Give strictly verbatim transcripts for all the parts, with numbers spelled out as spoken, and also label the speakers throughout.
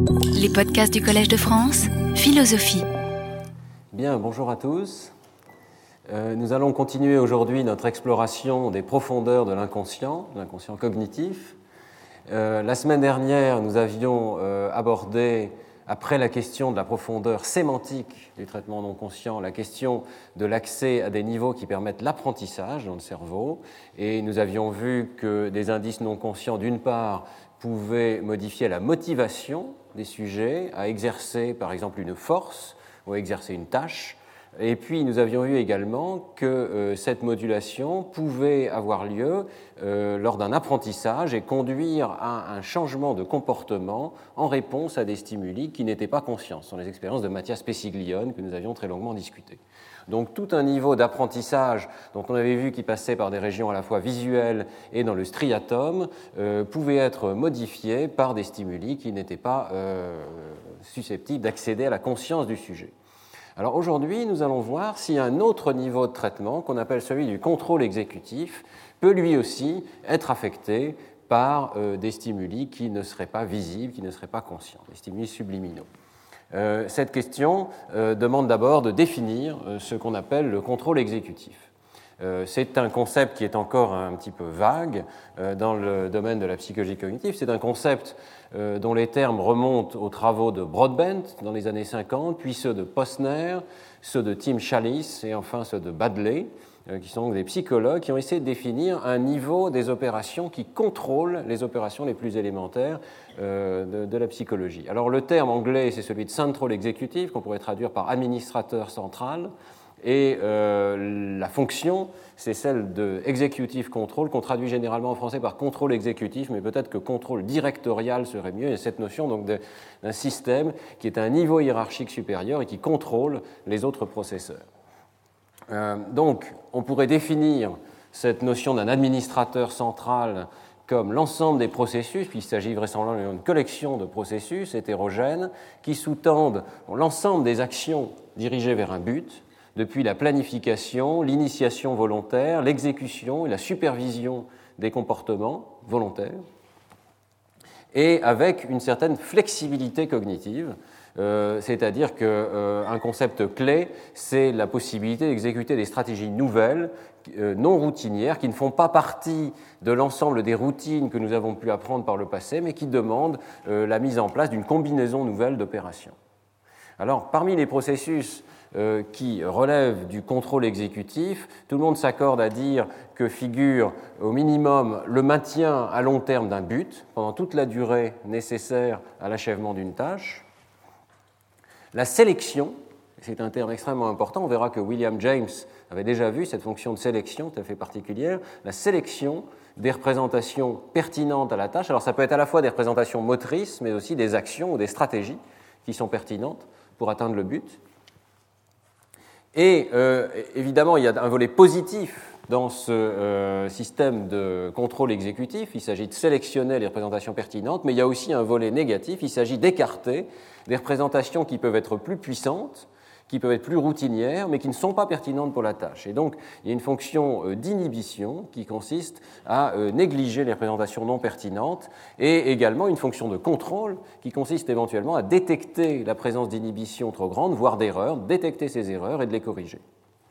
Speaker 1: Les podcasts du Collège de France, philosophie.
Speaker 2: Bien, bonjour à tous. Euh, nous allons continuer aujourd'hui notre exploration des profondeurs de l'inconscient, de l'inconscient cognitif. Euh, la semaine dernière, nous avions euh, abordé, après la question de la profondeur sémantique du traitement non conscient, la question de l'accès à des niveaux qui permettent l'apprentissage dans le cerveau. Et nous avions vu que des indices non conscients, d'une part, pouvaient modifier la motivation des sujets à exercer, par exemple, une force ou à exercer une tâche. Et puis, nous avions vu également que euh, cette modulation pouvait avoir lieu euh, lors d'un apprentissage et conduire à un changement de comportement en réponse à des stimuli qui n'étaient pas conscients. Ce sont les expériences de Mathias Pesiglione que nous avions très longuement discutées. Donc, tout un niveau d'apprentissage dont on avait vu qu'il passait par des régions à la fois visuelles et dans le striatum euh, pouvait être modifié par des stimuli qui n'étaient pas euh, susceptibles d'accéder à la conscience du sujet. Alors aujourd'hui, nous allons voir si un autre niveau de traitement, qu'on appelle celui du contrôle exécutif, peut lui aussi être affecté par euh, des stimuli qui ne seraient pas visibles, qui ne seraient pas conscients, des stimuli subliminaux. Euh, cette question euh, demande d'abord de définir euh, ce qu'on appelle le contrôle exécutif. Euh, c'est un concept qui est encore un petit peu vague euh, dans le domaine de la psychologie cognitive. C'est un concept euh, dont les termes remontent aux travaux de Broadbent dans les années cinquante, puis ceux de Posner, ceux de Tim Challis et enfin ceux de Baddeley, euh, qui sont donc des psychologues qui ont essayé de définir un niveau des opérations qui contrôlent les opérations les plus élémentaires euh, de, de la psychologie. Alors le terme anglais, c'est celui de Central Executive, qu'on pourrait traduire par administrateur central. Et euh, la fonction, c'est celle de executive control, qu'on traduit généralement en français par contrôle exécutif, mais peut-être que contrôle directorial serait mieux. Il y a cette notion donc de, d'un système qui est à un niveau hiérarchique supérieur et qui contrôle les autres processeurs. Euh, donc, on pourrait définir cette notion d'un administrateur central comme l'ensemble des processus, puisqu'il s'agit vraisemblablement d'une collection de processus hétérogènes qui sous-tendent l'ensemble des actions dirigées vers un but, depuis la planification, l'initiation volontaire, l'exécution et la supervision des comportements volontaires, et avec une certaine flexibilité cognitive, euh, c'est-à-dire qu'un euh, concept clé, c'est la possibilité d'exécuter des stratégies nouvelles, euh, non routinières, qui ne font pas partie de l'ensemble des routines que nous avons pu apprendre par le passé, mais qui demandent euh, la mise en place d'une combinaison nouvelle d'opérations. Alors, parmi les processus Euh, qui relève du contrôle exécutif, tout le monde s'accorde à dire que figure au minimum le maintien à long terme d'un but pendant toute la durée nécessaire à l'achèvement d'une tâche, la sélection, c'est un terme extrêmement important, on verra que William James avait déjà vu cette fonction de sélection tout à fait particulière, la sélection des représentations pertinentes à la tâche. Alors ça peut être à la fois des représentations motrices, mais aussi des actions ou des stratégies qui sont pertinentes pour atteindre le but. Et euh, évidemment, il y a un volet positif dans ce euh, système de contrôle exécutif. Il s'agit de sélectionner les représentations pertinentes, mais il y a aussi un volet négatif. Il s'agit d'écarter des représentations qui peuvent être plus puissantes, qui peuvent être plus routinières, mais qui ne sont pas pertinentes pour la tâche. Et donc, il y a une fonction euh, d'inhibition qui consiste à euh, négliger les représentations non pertinentes, et également une fonction de contrôle qui consiste éventuellement à détecter la présence d'inhibition trop grande, voire d'erreurs, détecter ces erreurs et de les corriger.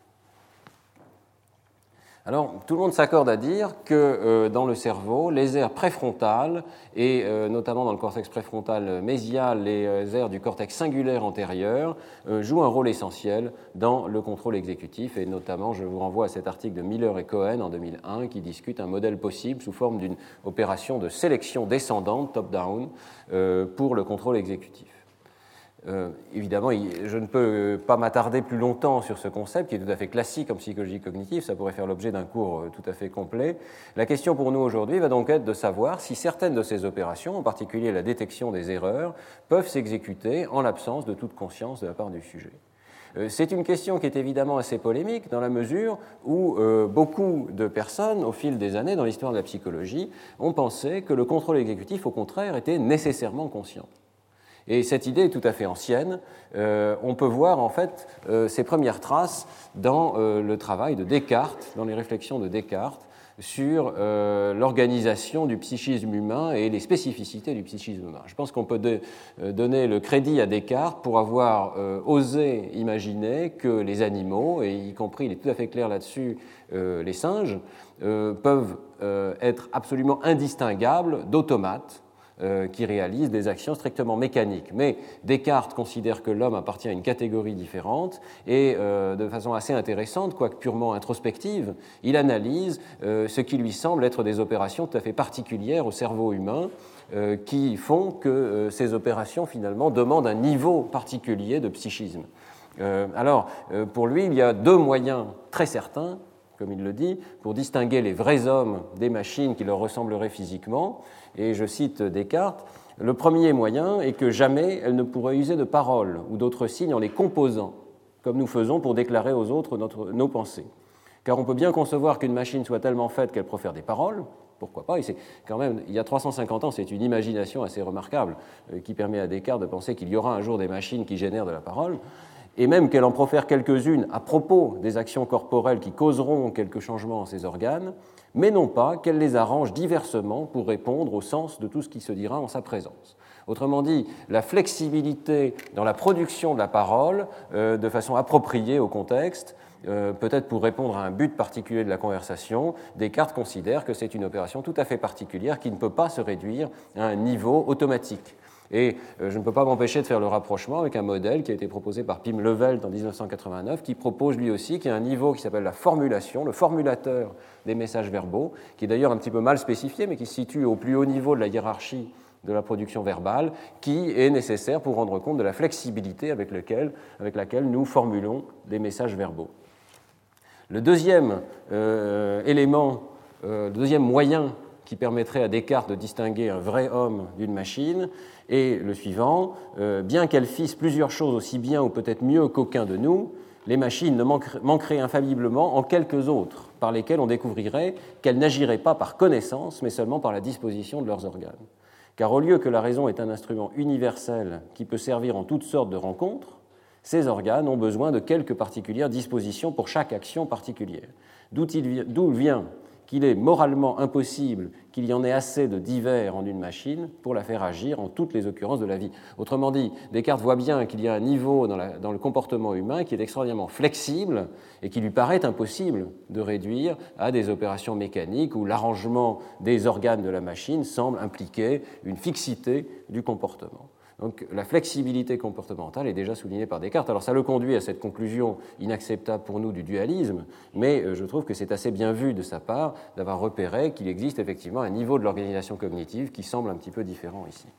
Speaker 2: Alors, tout le monde s'accorde à dire que euh, dans le cerveau, les aires préfrontales, et euh, notamment dans le cortex préfrontal mésial, les euh, aires du cortex singulaire antérieur, euh, jouent un rôle essentiel dans le contrôle exécutif. Et notamment, je vous renvoie à cet article de Miller et Cohen en deux mille un qui discute un modèle possible sous forme d'une opération de sélection descendante, top-down, euh, pour le contrôle exécutif. Euh, évidemment, je ne peux pas m'attarder plus longtemps sur ce concept qui est tout à fait classique en psychologie cognitive, ça pourrait faire l'objet d'un cours tout à fait complet. La question pour nous aujourd'hui va donc être de savoir si certaines de ces opérations, en particulier la détection des erreurs, peuvent s'exécuter en l'absence de toute conscience de la part du sujet. Euh, c'est une question qui est évidemment assez polémique dans la mesure où euh, beaucoup de personnes, au fil des années dans l'histoire de la psychologie, ont pensé que le contrôle exécutif, au contraire, était nécessairement conscient. Et cette idée est tout à fait ancienne. Euh, on peut voir en fait euh, ses premières traces dans euh, le travail de Descartes, dans les réflexions de Descartes, sur euh, l'organisation du psychisme humain et les spécificités du psychisme humain. Je pense qu'on peut de, euh, donner le crédit à Descartes pour avoir euh, osé imaginer que les animaux, et y compris, il est tout à fait clair là-dessus, euh, les singes, euh, peuvent euh, être absolument indistinguables d'automates Euh, qui réalisent des actions strictement mécaniques. Mais Descartes considère que l'homme appartient à une catégorie différente et euh, de façon assez intéressante, quoique purement introspective, il analyse euh, ce qui lui semble être des opérations tout à fait particulières au cerveau humain euh, qui font que euh, ces opérations finalement demandent un niveau particulier de psychisme. Euh, alors, euh, pour lui, il y a deux moyens très certains, comme il le dit, pour distinguer les vrais hommes des machines qui leur ressembleraient physiquement. Et je cite Descartes, « Le premier moyen est que jamais elle ne pourrait user de paroles ou d'autres signes en les composant, comme nous faisons pour déclarer aux autres notre, nos pensées. Car on peut bien concevoir qu'une machine soit tellement faite qu'elle profère des paroles, pourquoi pas, et c'est quand même, il y a trois cent cinquante ans, c'est une imagination assez remarquable euh, qui permet à Descartes de penser qu'il y aura un jour des machines qui génèrent de la parole, et même qu'elle en profère quelques-unes à propos des actions corporelles qui causeront quelques changements en ses organes, mais non pas qu'elle les arrange diversement pour répondre au sens de tout ce qui se dira en sa présence. Autrement dit, la flexibilité dans la production de la parole, euh, de façon appropriée au contexte, euh, peut-être pour répondre à un but particulier de la conversation, Descartes considère que c'est une opération tout à fait particulière qui ne peut pas se réduire à un niveau automatique. Et euh, je ne peux pas m'empêcher de faire le rapprochement avec un modèle qui a été proposé par Pim Levelt en dix-neuf cent quatre-vingt-neuf, qui propose lui aussi qu'il y a un niveau qui s'appelle la formulation, le formulateur des messages verbaux, qui est d'ailleurs un petit peu mal spécifié, mais qui se situe au plus haut niveau de la hiérarchie de la production verbale, qui est nécessaire pour rendre compte de la flexibilité avec, lequel, avec laquelle nous formulons des messages verbaux. Le deuxième euh, élément, euh, le deuxième moyen qui permettrait à Descartes de distinguer un vrai homme d'une machine est le suivant. Euh, bien qu'elles fissent plusieurs choses aussi bien ou peut-être mieux qu'aucun de nous, les machines ne manqueraient, manqueraient infailliblement en quelques autres, par lesquelles on découvrirait qu'elles n'agiraient pas par connaissance, mais seulement par la disposition de leurs organes. Car au lieu que la raison est un instrument universel qui peut servir en toutes sortes de rencontres, ces organes ont besoin de quelques particulières dispositions pour chaque action particulière. D'où il, d'où vient qu'il est moralement impossible qu'il y en ait assez de divers en une machine pour la faire agir en toutes les occurrences de la vie. Autrement dit, Descartes voit bien qu'il y a un niveau dans, la, dans le comportement humain qui est extraordinairement flexible et qui lui paraît impossible de réduire à des opérations mécaniques où l'arrangement des organes de la machine semble impliquer une fixité du comportement. Donc la flexibilité comportementale est déjà soulignée par Descartes. Alors ça le conduit à cette conclusion inacceptable pour nous du dualisme, mais je trouve que c'est assez bien vu de sa part d'avoir repéré qu'il existe effectivement un niveau de l'organisation cognitive qui semble un petit peu différent ici.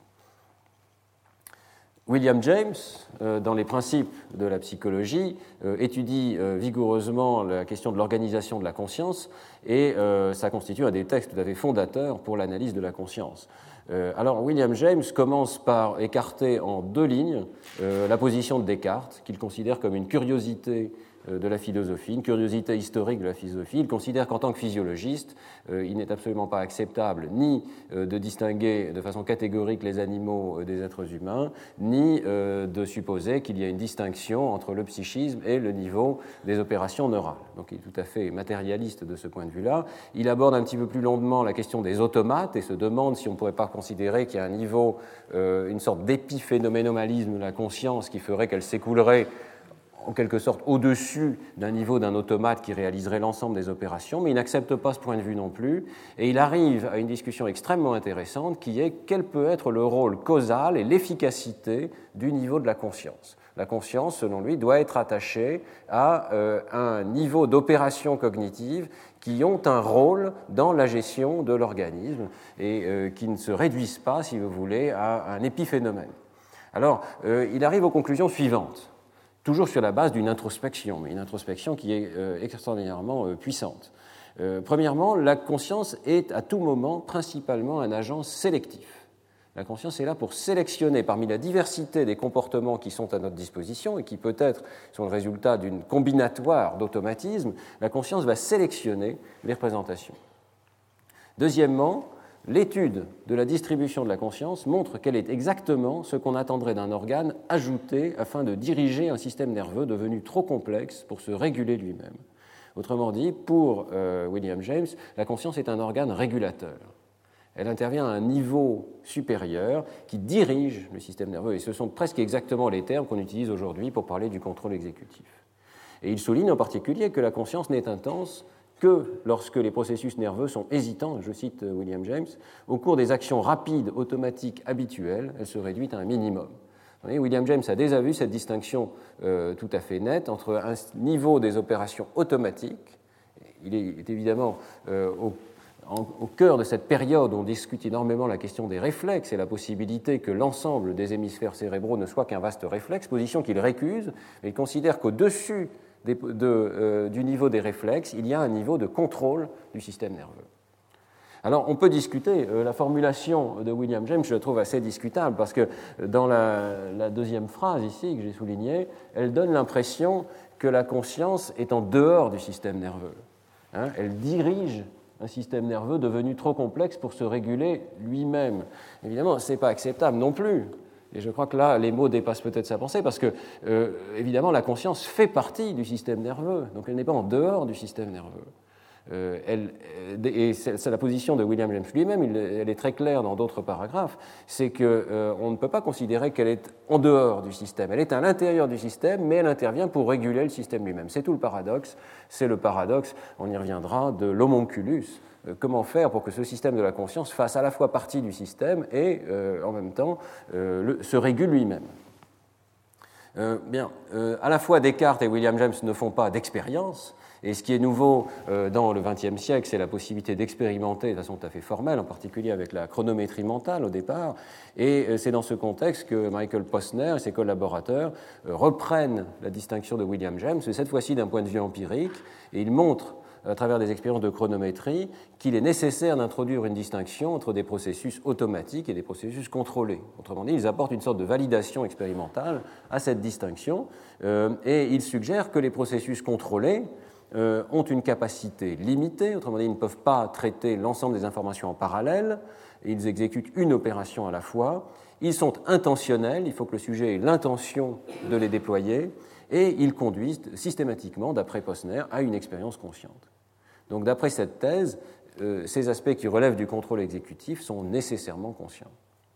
Speaker 2: William James, dans les principes de la psychologie, étudie vigoureusement la question de l'organisation de la conscience et ça constitue un des textes tout à fait fondateurs pour l'analyse de la conscience. Alors William James commence par écarter en deux lignes la position de Descartes, qu'il considère comme une curiosité de la philosophie, une curiosité historique de la philosophie. Il considère qu'en tant que physiologiste, euh, il n'est absolument pas acceptable ni euh, de distinguer de façon catégorique les animaux des êtres humains, ni euh, de supposer qu'il y a une distinction entre le psychisme et le niveau des opérations neurales. Donc il est tout à fait matérialiste de ce point de vue-là. Il aborde un petit peu plus longuement la question des automates et se demande si on ne pourrait pas considérer qu'il y a un niveau, euh, une sorte d'épiphénoménalisme de la conscience qui ferait qu'elle s'écoulerait en quelque sorte au-dessus d'un niveau d'un automate qui réaliserait l'ensemble des opérations, mais il n'accepte pas ce point de vue non plus, et il arrive à une discussion extrêmement intéressante qui est quel peut être le rôle causal et l'efficacité du niveau de la conscience. La conscience, selon lui, doit être attachée à euh, un niveau d'opération cognitive qui ont un rôle dans la gestion de l'organisme et euh, qui ne se réduisent pas, si vous voulez, à un épiphénomène. Alors, euh, il arrive aux conclusions suivantes. Toujours sur la base d'une introspection, mais une introspection qui est euh, extraordinairement euh, puissante. Euh, premièrement, la conscience est à tout moment principalement un agent sélectif. La conscience est là pour sélectionner parmi la diversité des comportements qui sont à notre disposition et qui peut-être sont le résultat d'une combinatoire d'automatismes. La conscience va sélectionner les représentations. Deuxièmement, l'étude de la distribution de la conscience montre qu'elle est exactement ce qu'on attendrait d'un organe ajouté afin de diriger un système nerveux devenu trop complexe pour se réguler lui-même. Autrement dit, pour euh, William James, la conscience est un organe régulateur. Elle intervient à un niveau supérieur qui dirige le système nerveux, et ce sont presque exactement les termes qu'on utilise aujourd'hui pour parler du contrôle exécutif. Et il souligne en particulier que la conscience n'est intense que lorsque les processus nerveux sont hésitants, je cite William James, au cours des actions rapides, automatiques, habituelles, elle se réduit à un minimum. Vous voyez, William James a déjà vu cette distinction euh, tout à fait nette entre un niveau des opérations automatiques, il est évidemment euh, au au cœur de cette période où on discute énormément la question des réflexes et la possibilité que l'ensemble des hémisphères cérébraux ne soit qu'un vaste réflexe, position qu'il récuse, et il considère qu'au-dessus des, de, euh, du niveau des réflexes, il y a un niveau de contrôle du système nerveux. Alors, on peut discuter, euh, la formulation de William James, je la trouve assez discutable, parce que dans la, la deuxième phrase ici, que j'ai soulignée, elle donne l'impression que la conscience est en dehors du système nerveux. Hein, elle dirige un système nerveux devenu trop complexe pour se réguler lui-même. Évidemment, ce n'est pas acceptable non plus. Et je crois que là, les mots dépassent peut-être sa pensée, parce que, euh, évidemment, la conscience fait partie du système nerveux, donc elle n'est pas en dehors du système nerveux. Euh, elle, et c'est la position de William James lui-même, il, elle est très claire dans d'autres paragraphes, c'est qu'on euh, ne peut pas considérer qu'elle est en dehors du système. Elle est à l'intérieur du système, mais elle intervient pour réguler le système lui-même. C'est tout le paradoxe, c'est le paradoxe, on y reviendra, de l'homonculus. Euh, comment faire pour que ce système de la conscience fasse à la fois partie du système et, euh, en même temps, euh, le, se régule lui-même. Euh, bien, euh, à la fois Descartes et William James ne font pas d'expérience. Et ce qui est nouveau euh, dans le vingtième siècle, c'est la possibilité d'expérimenter de façon tout à fait formelle, en particulier avec la chronométrie mentale au départ. Et euh, c'est dans ce contexte que Michael Posner et ses collaborateurs euh, reprennent la distinction de William James, mais cette fois-ci d'un point de vue empirique, et ils montrent à travers des expériences de chronométrie qu'il est nécessaire d'introduire une distinction entre des processus automatiques et des processus contrôlés. Autrement dit, ils apportent une sorte de validation expérimentale à cette distinction, euh, et ils suggèrent que les processus contrôlés Euh, ont une capacité limitée, autrement dit, ils ne peuvent pas traiter l'ensemble des informations en parallèle, ils exécutent une opération à la fois, ils sont intentionnels, il faut que le sujet ait l'intention de les déployer, et ils conduisent systématiquement, d'après Posner, à une expérience consciente. Donc d'après cette thèse, euh, ces aspects qui relèvent du contrôle exécutif sont nécessairement conscients.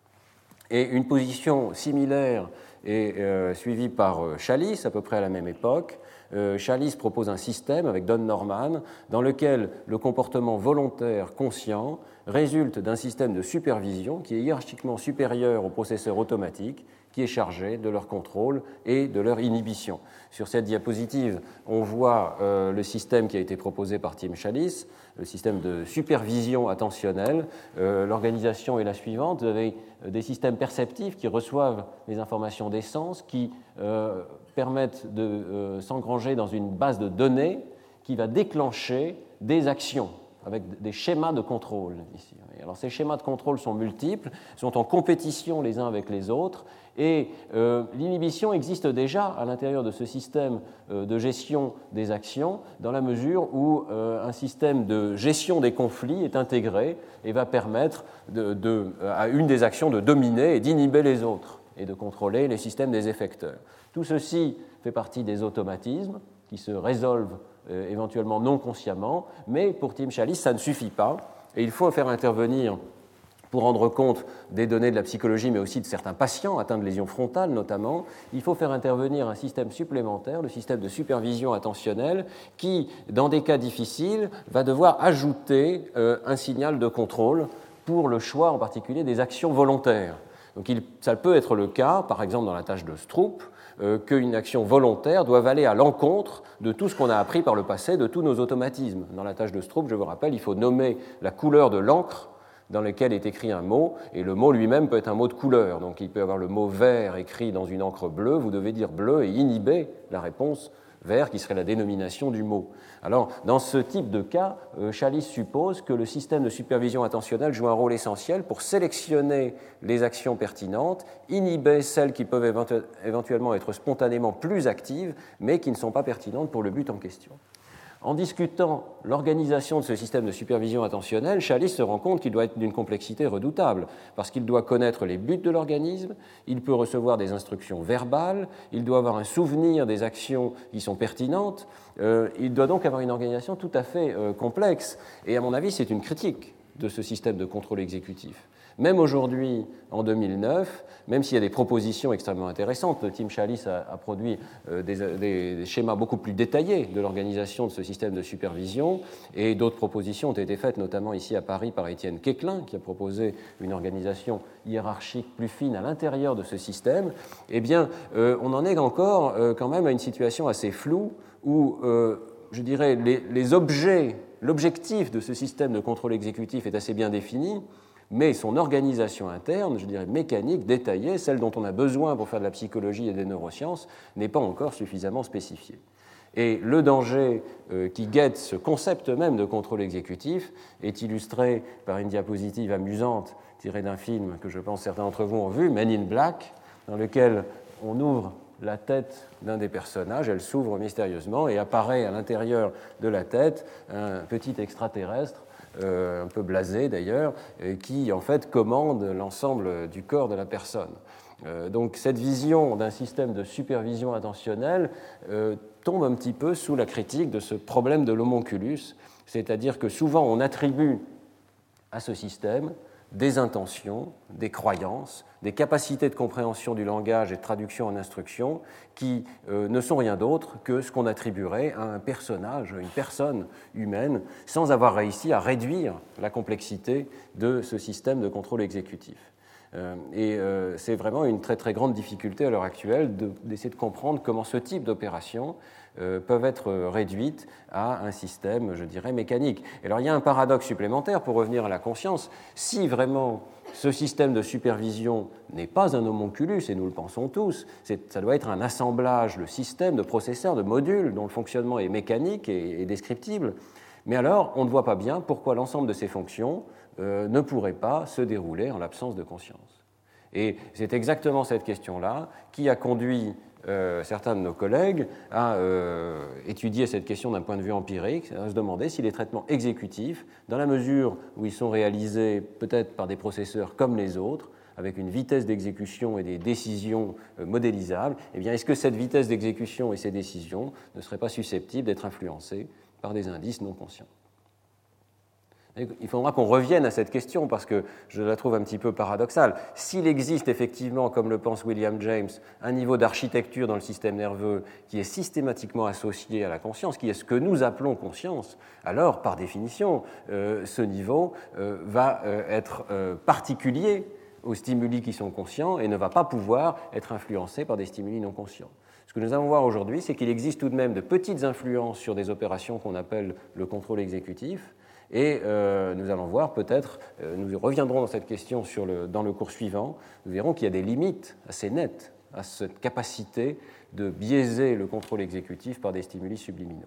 Speaker 2: Et une position similaire est euh, suivie par euh, Chalice, à peu près à la même époque. Euh, Chalice propose un système avec Don Norman dans lequel le comportement volontaire conscient résulte d'un système de supervision qui est hiérarchiquement supérieur au processeur automatique qui est chargé de leur contrôle et de leur inhibition. Sur cette diapositive, on voit euh, le système qui a été proposé par Tim Chalice, le système de supervision attentionnelle. Euh, L'organisation est la suivante. Vous avez des systèmes perceptifs qui reçoivent les informations des sens, qui euh, permettent de euh, s'engranger dans une base de données qui va déclencher des actions avec des schémas de contrôle ici. Alors, ces schémas de contrôle sont multiples, sont en compétition les uns avec les autres, et euh, l'inhibition existe déjà à l'intérieur de ce système euh, de gestion des actions, dans la mesure où euh, un système de gestion des conflits est intégré et va permettre de, de, à une des actions de dominer et d'inhiber les autres, et de contrôler les systèmes des effecteurs. Tout ceci fait partie des automatismes qui se résolvent euh, éventuellement non consciemment, mais pour Tim Chalice, ça ne suffit pas, et il faut faire intervenir, pour rendre compte des données de la psychologie, mais aussi de certains patients atteints de lésions frontales notamment, il faut faire intervenir un système supplémentaire, le système de supervision attentionnelle, qui, dans des cas difficiles, va devoir ajouter euh, un signal de contrôle pour le choix en particulier des actions volontaires. Donc il, ça peut être le cas, par exemple dans la tâche de Stroop, euh, qu'une action volontaire doit aller à l'encontre de tout ce qu'on a appris par le passé, de tous nos automatismes. Dans la tâche de Stroop, je vous rappelle, il faut nommer la couleur de l'encre dans lequel est écrit un mot, et le mot lui-même peut être un mot de couleur. Donc il peut y avoir le mot vert écrit dans une encre bleue, vous devez dire bleu et inhiber la réponse vert, qui serait la dénomination du mot. Alors, dans ce type de cas, euh, Chalice suppose que le système de supervision attentionnelle joue un rôle essentiel pour sélectionner les actions pertinentes, inhiber celles qui peuvent éventu- éventuellement être spontanément plus actives, mais qui ne sont pas pertinentes pour le but en question. En discutant l'organisation de ce système de supervision attentionnelle, Challis se rend compte qu'il doit être d'une complexité redoutable, parce qu'il doit connaître les buts de l'organisme, il peut recevoir des instructions verbales, il doit avoir un souvenir des actions qui sont pertinentes, euh, il doit donc avoir une organisation tout à fait euh, complexe. Et à mon avis, c'est une critique de ce système de contrôle exécutif. Même aujourd'hui, en deux mille neuf, même s'il y a des propositions extrêmement intéressantes, Tim Challis a, a produit euh, des, des, des schémas beaucoup plus détaillés de l'organisation de ce système de supervision, et d'autres propositions ont été faites, notamment ici à Paris par Étienne Quéclin, qui a proposé une organisation hiérarchique plus fine à l'intérieur de ce système. Eh bien, euh, on en est encore euh, quand même à une situation assez floue où, euh, je dirais, les, les objets, l'objectif de ce système de contrôle exécutif est assez bien défini, mais son organisation interne, je dirais mécanique, détaillée, celle dont on a besoin pour faire de la psychologie et des neurosciences, n'est pas encore suffisamment spécifiée. Et le danger euh, qui guette ce concept même de contrôle exécutif est illustré par une diapositive amusante tirée d'un film que je pense certains d'entre vous ont vu, Men in Black, dans lequel on ouvre la tête d'un des personnages, elle s'ouvre mystérieusement et apparaît à l'intérieur de la tête un petit extraterrestre, Euh, un peu blasé d'ailleurs, euh, qui en fait commande l'ensemble du corps de la personne. Euh, donc cette vision d'un système de supervision attentionnelle euh, tombe un petit peu sous la critique de ce problème de l'homonculus, c'est-à-dire que souvent on attribue à ce système des intentions, des croyances, des capacités de compréhension du langage et de traduction en instruction qui euh, ne sont rien d'autre que ce qu'on attribuerait à un personnage, une personne humaine, sans avoir réussi à réduire la complexité de ce système de contrôle exécutif. Euh, et euh, c'est vraiment une très très grande difficulté à l'heure actuelle de, d'essayer de comprendre comment ce type d'opérations euh, peuvent être réduites à un système, je dirais, mécanique. Et alors il y a un paradoxe supplémentaire pour revenir à la conscience. Si vraiment ce système de supervision n'est pas un homonculus, et nous le pensons tous, c'est, ça doit être un assemblage de systèmes, de processeurs, de modules dont le fonctionnement est mécanique et, et descriptible, mais alors on ne voit pas bien pourquoi l'ensemble de ces fonctions euh, ne pourrait pas se dérouler en l'absence de conscience. Et c'est exactement cette question-là qui a conduit euh, certains de nos collègues à euh, étudier cette question d'un point de vue empirique, à se demander si les traitements exécutifs, dans la mesure où ils sont réalisés peut-être par des processeurs comme les autres, avec une vitesse d'exécution et des décisions euh, modélisables, eh bien, est-ce que cette vitesse d'exécution et ces décisions ne seraient pas susceptibles d'être influencées par des indices non conscients? Il faudra qu'on revienne à cette question parce que je la trouve un petit peu paradoxale. S'il existe effectivement, comme le pense William James, un niveau d'architecture dans le système nerveux qui est systématiquement associé à la conscience, qui est ce que nous appelons conscience, alors, par définition, euh, ce niveau euh, va euh, être euh, particulier aux stimuli qui sont conscients et ne va pas pouvoir être influencé par des stimuli non conscients. Ce que nous allons voir aujourd'hui, c'est qu'il existe tout de même de petites influences sur des opérations qu'on appelle le contrôle exécutif. Et euh, nous allons voir peut-être, euh, nous reviendrons dans cette question sur le, dans le cours suivant, nous verrons qu'il y a des limites assez nettes à cette capacité de biaiser le contrôle exécutif par des stimuli subliminaux.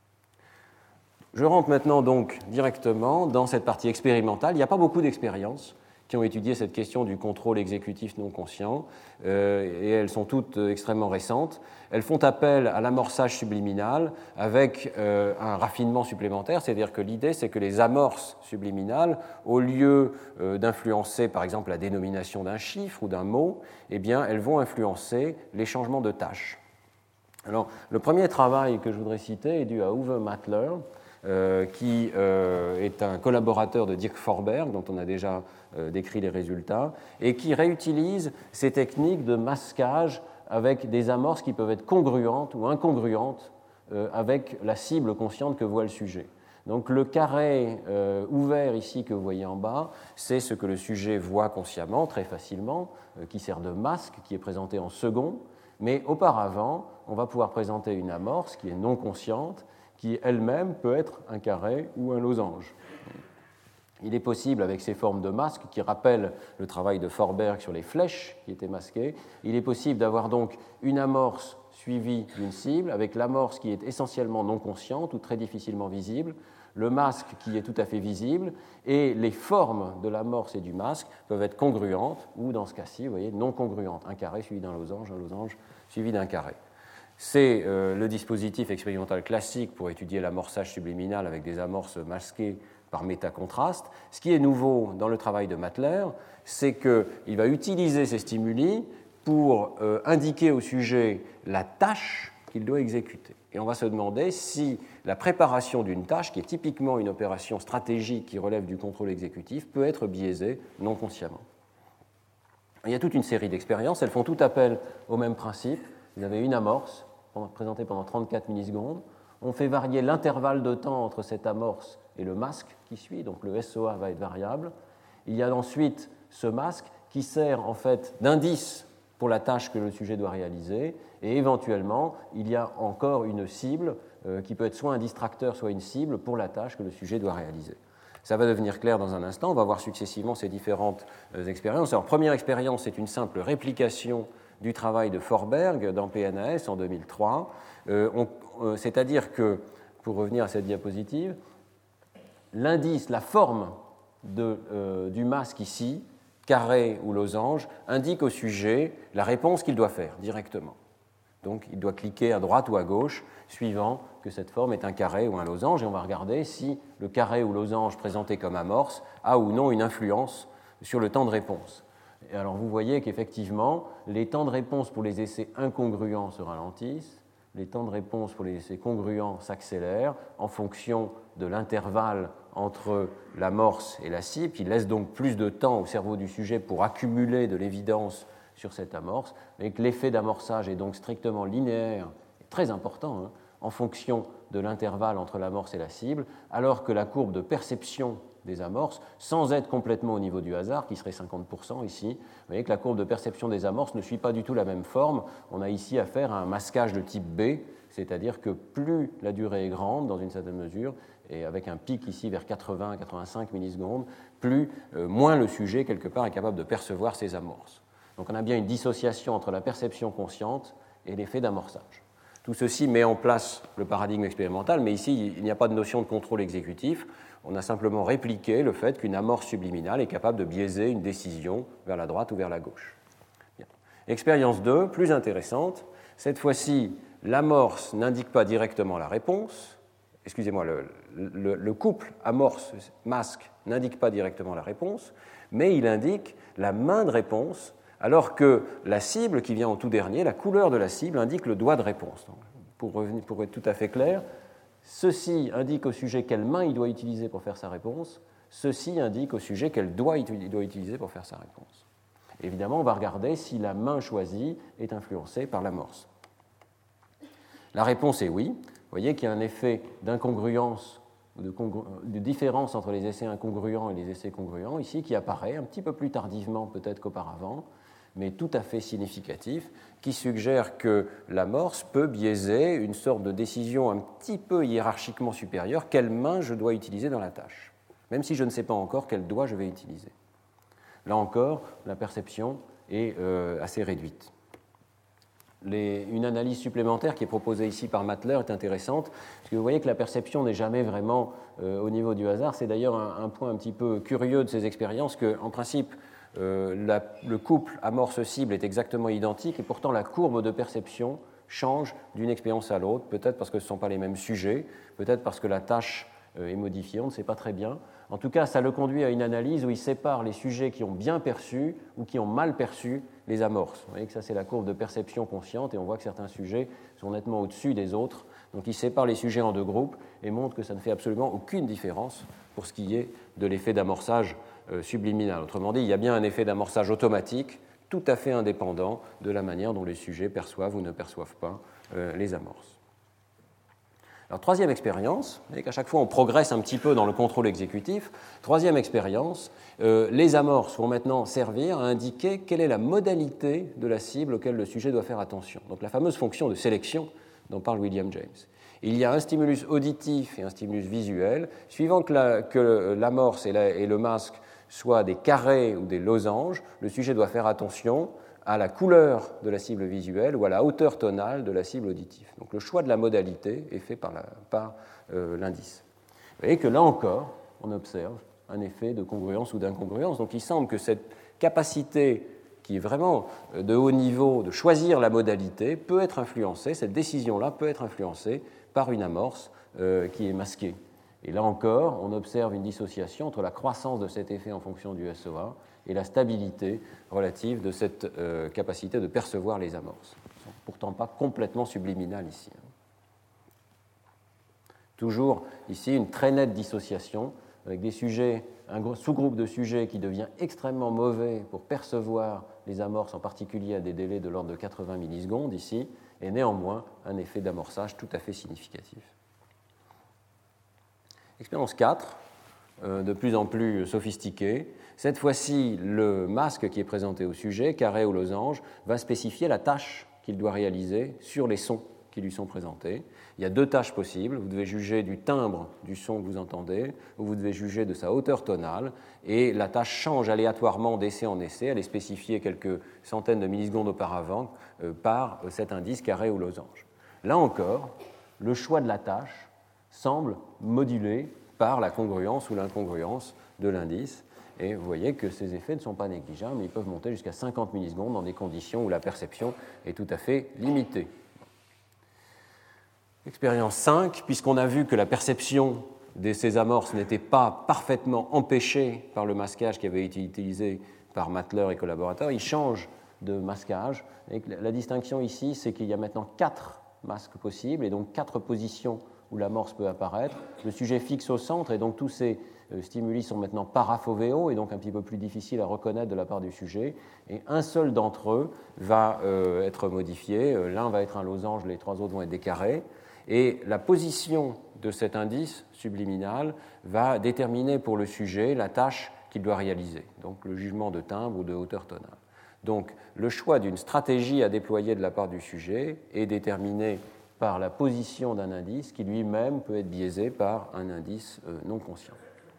Speaker 2: Je rentre maintenant donc directement dans cette partie expérimentale. Il n'y a pas beaucoup d'expériences qui ont étudié cette question du contrôle exécutif non conscient, euh, et elles sont toutes euh, extrêmement récentes. Elles font appel à l'amorçage subliminal avec euh, un raffinement supplémentaire, c'est-à-dire que l'idée, c'est que les amorces subliminales, au lieu euh, d'influencer, par exemple, la dénomination d'un chiffre ou d'un mot, eh bien, elles vont influencer les changements de tâches. Alors, le premier travail que je voudrais citer est dû à Uwe Mattler, Euh, qui euh, est un collaborateur de Dirk Forberg, dont on a déjà euh, décrit les résultats, et qui réutilise ces techniques de masquage avec des amorces qui peuvent être congruentes ou incongruentes euh, avec la cible consciente que voit le sujet. Donc le carré euh, ouvert ici que vous voyez en bas, c'est ce que le sujet voit consciemment, très facilement, euh, qui sert de masque, qui est présenté en second, mais auparavant, on va pouvoir présenter une amorce qui est non consciente, qui elle-même peut être un carré ou un losange. Il est possible, avec ces formes de masques qui rappellent le travail de Forberg sur les flèches qui étaient masquées, il est possible d'avoir donc une amorce suivie d'une cible, avec l'amorce qui est essentiellement non consciente ou très difficilement visible, le masque qui est tout à fait visible, et les formes de l'amorce et du masque peuvent être congruentes, ou dans ce cas-ci, vous voyez, non congruentes. Un carré suivi d'un losange, un losange suivi d'un carré. C'est euh, le dispositif expérimental classique pour étudier l'amorçage subliminal avec des amorces masquées par métacontraste. Ce qui est nouveau dans le travail de Mattler, c'est qu'il va utiliser ces stimuli pour euh, indiquer au sujet la tâche qu'il doit exécuter. Et on va se demander si la préparation d'une tâche, qui est typiquement une opération stratégique qui relève du contrôle exécutif, peut être biaisée non consciemment. Il y a toute une série d'expériences, elles font tout appel au même principe. Vous avez une amorce présentée pendant trente-quatre millisecondes. On fait varier l'intervalle de temps entre cette amorce et le masque qui suit, donc le S O A va être variable. Il y a ensuite ce masque qui sert en fait d'indice pour la tâche que le sujet doit réaliser, et éventuellement, il y a encore une cible euh, qui peut être soit un distracteur, soit une cible pour la tâche que le sujet doit réaliser. Ça va devenir clair dans un instant, on va voir successivement ces différentes euh, expériences. Alors, première expérience, c'est une simple réplication du travail de Forberg dans P N A S en deux mille trois, euh, on, euh, c'est-à-dire que, pour revenir à cette diapositive, l'indice, la forme de, euh, du masque ici, carré ou losange, indique au sujet la réponse qu'il doit faire directement. Donc il doit cliquer à droite ou à gauche, suivant que cette forme est un carré ou un losange, et on va regarder si le carré ou losange présenté comme amorce a ou non une influence sur le temps de réponse. Et alors vous voyez qu'effectivement, les temps de réponse pour les essais incongruents se ralentissent, les temps de réponse pour les essais congruents s'accélèrent en fonction de l'intervalle entre l'amorce et la cible, qui laisse donc plus de temps au cerveau du sujet pour accumuler de l'évidence sur cette amorce, mais que l'effet d'amorçage est donc strictement linéaire et très important hein, en fonction de l'intervalle entre l'amorce et la cible, alors que la courbe de perception des amorces, sans être complètement au niveau du hasard, qui serait cinquante pour cent ici, vous voyez que la courbe de perception des amorces ne suit pas du tout la même forme. On a ici affaire à un masquage de type B, c'est-à-dire que plus la durée est grande, dans une certaine mesure, et avec un pic ici vers quatre-vingts à quatre-vingt-cinq millisecondes, plus, euh, moins le sujet, quelque part, est capable de percevoir ces amorces. Donc on a bien une dissociation entre la perception consciente et l'effet d'amorçage. Tout ceci met en place le paradigme expérimental, mais ici, il n'y a pas de notion de contrôle exécutif. On a simplement répliqué le fait qu'une amorce subliminale est capable de biaiser une décision vers la droite ou vers la gauche. Bien. Expérience deux, plus intéressante. Cette fois-ci, l'amorce n'indique pas directement la réponse. Excusez-moi, le, le, le couple amorce-masque n'indique pas directement la réponse, mais il indique la main de réponse, alors que la cible qui vient en tout dernier, la couleur de la cible, indique le doigt de réponse. Donc, pour, revenir, pour être tout à fait clair, ceci indique au sujet quelle main il doit utiliser pour faire sa réponse, ceci indique au sujet quel doigt il doit utiliser pour faire sa réponse. Évidemment, on va regarder si la main choisie est influencée par l'amorce. La réponse est oui. Vous voyez qu'il y a un effet d'incongruence ou de, congru... de différence entre les essais incongruents et les essais congruents ici qui apparaît un petit peu plus tardivement peut-être qu'auparavant, mais tout à fait significatif, qui suggère que l'amorce peut biaiser une sorte de décision un petit peu hiérarchiquement supérieure, quelle main je dois utiliser dans la tâche, même si je ne sais pas encore quel doigt je vais utiliser. Là encore, la perception est euh, assez réduite. Les, une analyse supplémentaire qui est proposée ici par Mattler est intéressante, parce que vous voyez que la perception n'est jamais vraiment euh, au niveau du hasard. C'est d'ailleurs un, un point un petit peu curieux de ces expériences, qu'en principe, euh, la, le couple amorce-cible est exactement identique, et pourtant la courbe de perception change d'une expérience à l'autre, peut-être parce que ce ne sont pas les mêmes sujets, peut-être parce que la tâche euh, est modifiée, on ne sait pas très bien. En tout cas, ça le conduit à une analyse où il sépare les sujets qui ont bien perçu ou qui ont mal perçu les amorces. Vous voyez que ça, c'est la courbe de perception consciente, et on voit que certains sujets sont nettement au-dessus des autres. Donc il sépare les sujets en deux groupes et montre que ça ne fait absolument aucune différence pour ce qui est de l'effet d'amorçage euh, subliminal. Autrement dit, il y a bien un effet d'amorçage automatique tout à fait indépendant de la manière dont les sujets perçoivent ou ne perçoivent pas euh, les amorces. Alors, troisième expérience, vous voyez qu'à chaque fois on progresse un petit peu dans le contrôle exécutif. Troisième expérience, euh, les amorces vont maintenant servir à indiquer quelle est la modalité de la cible auquel le sujet doit faire attention. Donc la fameuse fonction de sélection dont parle William James. Il y a un stimulus auditif et un stimulus visuel. Suivant que, la, que l'amorce et, la, et le masque soient des carrés ou des losanges, le sujet doit faire attention à la couleur de la cible visuelle ou à la hauteur tonale de la cible auditive. Donc le choix de la modalité est fait par, la, par euh, l'indice. Vous voyez que là encore, on observe un effet de congruence ou d'incongruence. Donc il semble que cette capacité qui est vraiment de haut niveau, de choisir la modalité, peut être influencée, cette décision-là peut être influencée par une amorce euh, qui est masquée. Et là encore, on observe une dissociation entre la croissance de cet effet en fonction du S O A et la stabilité relative de cette euh, capacité de percevoir les amorces. Elles ne sont pourtant pas complètement subliminales ici. Toujours ici une très nette dissociation avec des sujets, un sous-groupe de sujets qui devient extrêmement mauvais pour percevoir les amorces, en particulier à des délais de l'ordre de quatre-vingts millisecondes ici, et néanmoins un effet d'amorçage tout à fait significatif. Expérience quatre, euh, de plus en plus sophistiquée. Cette fois-ci, le masque qui est présenté au sujet, carré ou losange, va spécifier la tâche qu'il doit réaliser sur les sons qui lui sont présentés. Il y a deux tâches possibles. Vous devez juger du timbre du son que vous entendez, ou vous devez juger de sa hauteur tonale, et la tâche change aléatoirement d'essai en essai. Elle est spécifiée quelques centaines de millisecondes auparavant euh, par cet indice carré ou losange. Là encore, le choix de la tâche semble modulé par la congruence ou l'incongruence de l'indice. Et vous voyez que ces effets ne sont pas négligeables, mais ils peuvent monter jusqu'à cinquante millisecondes dans des conditions où la perception est tout à fait limitée. Expérience cinq, puisqu'on a vu que la perception de ces amorces n'était pas parfaitement empêchée par le masquage qui avait été utilisé par Matler et collaborateurs, il change de masquage. Et la distinction ici, c'est qu'il y a maintenant quatre masques possibles et donc quatre positions où l'amorce peut apparaître. Le sujet fixe au centre et donc tous ces stimuli sont maintenant parafovéaux et donc un petit peu plus difficiles à reconnaître de la part du sujet. Et un seul d'entre eux va euh, être modifié. L'un va être un losange, les trois autres vont être des carrés. Et la position de cet indice subliminal va déterminer pour le sujet la tâche qu'il doit réaliser, donc le jugement de timbre ou de hauteur tonale. Donc le choix d'une stratégie à déployer de la part du sujet est déterminé par la position d'un indice qui lui-même peut être biaisé par un indice euh, non conscient.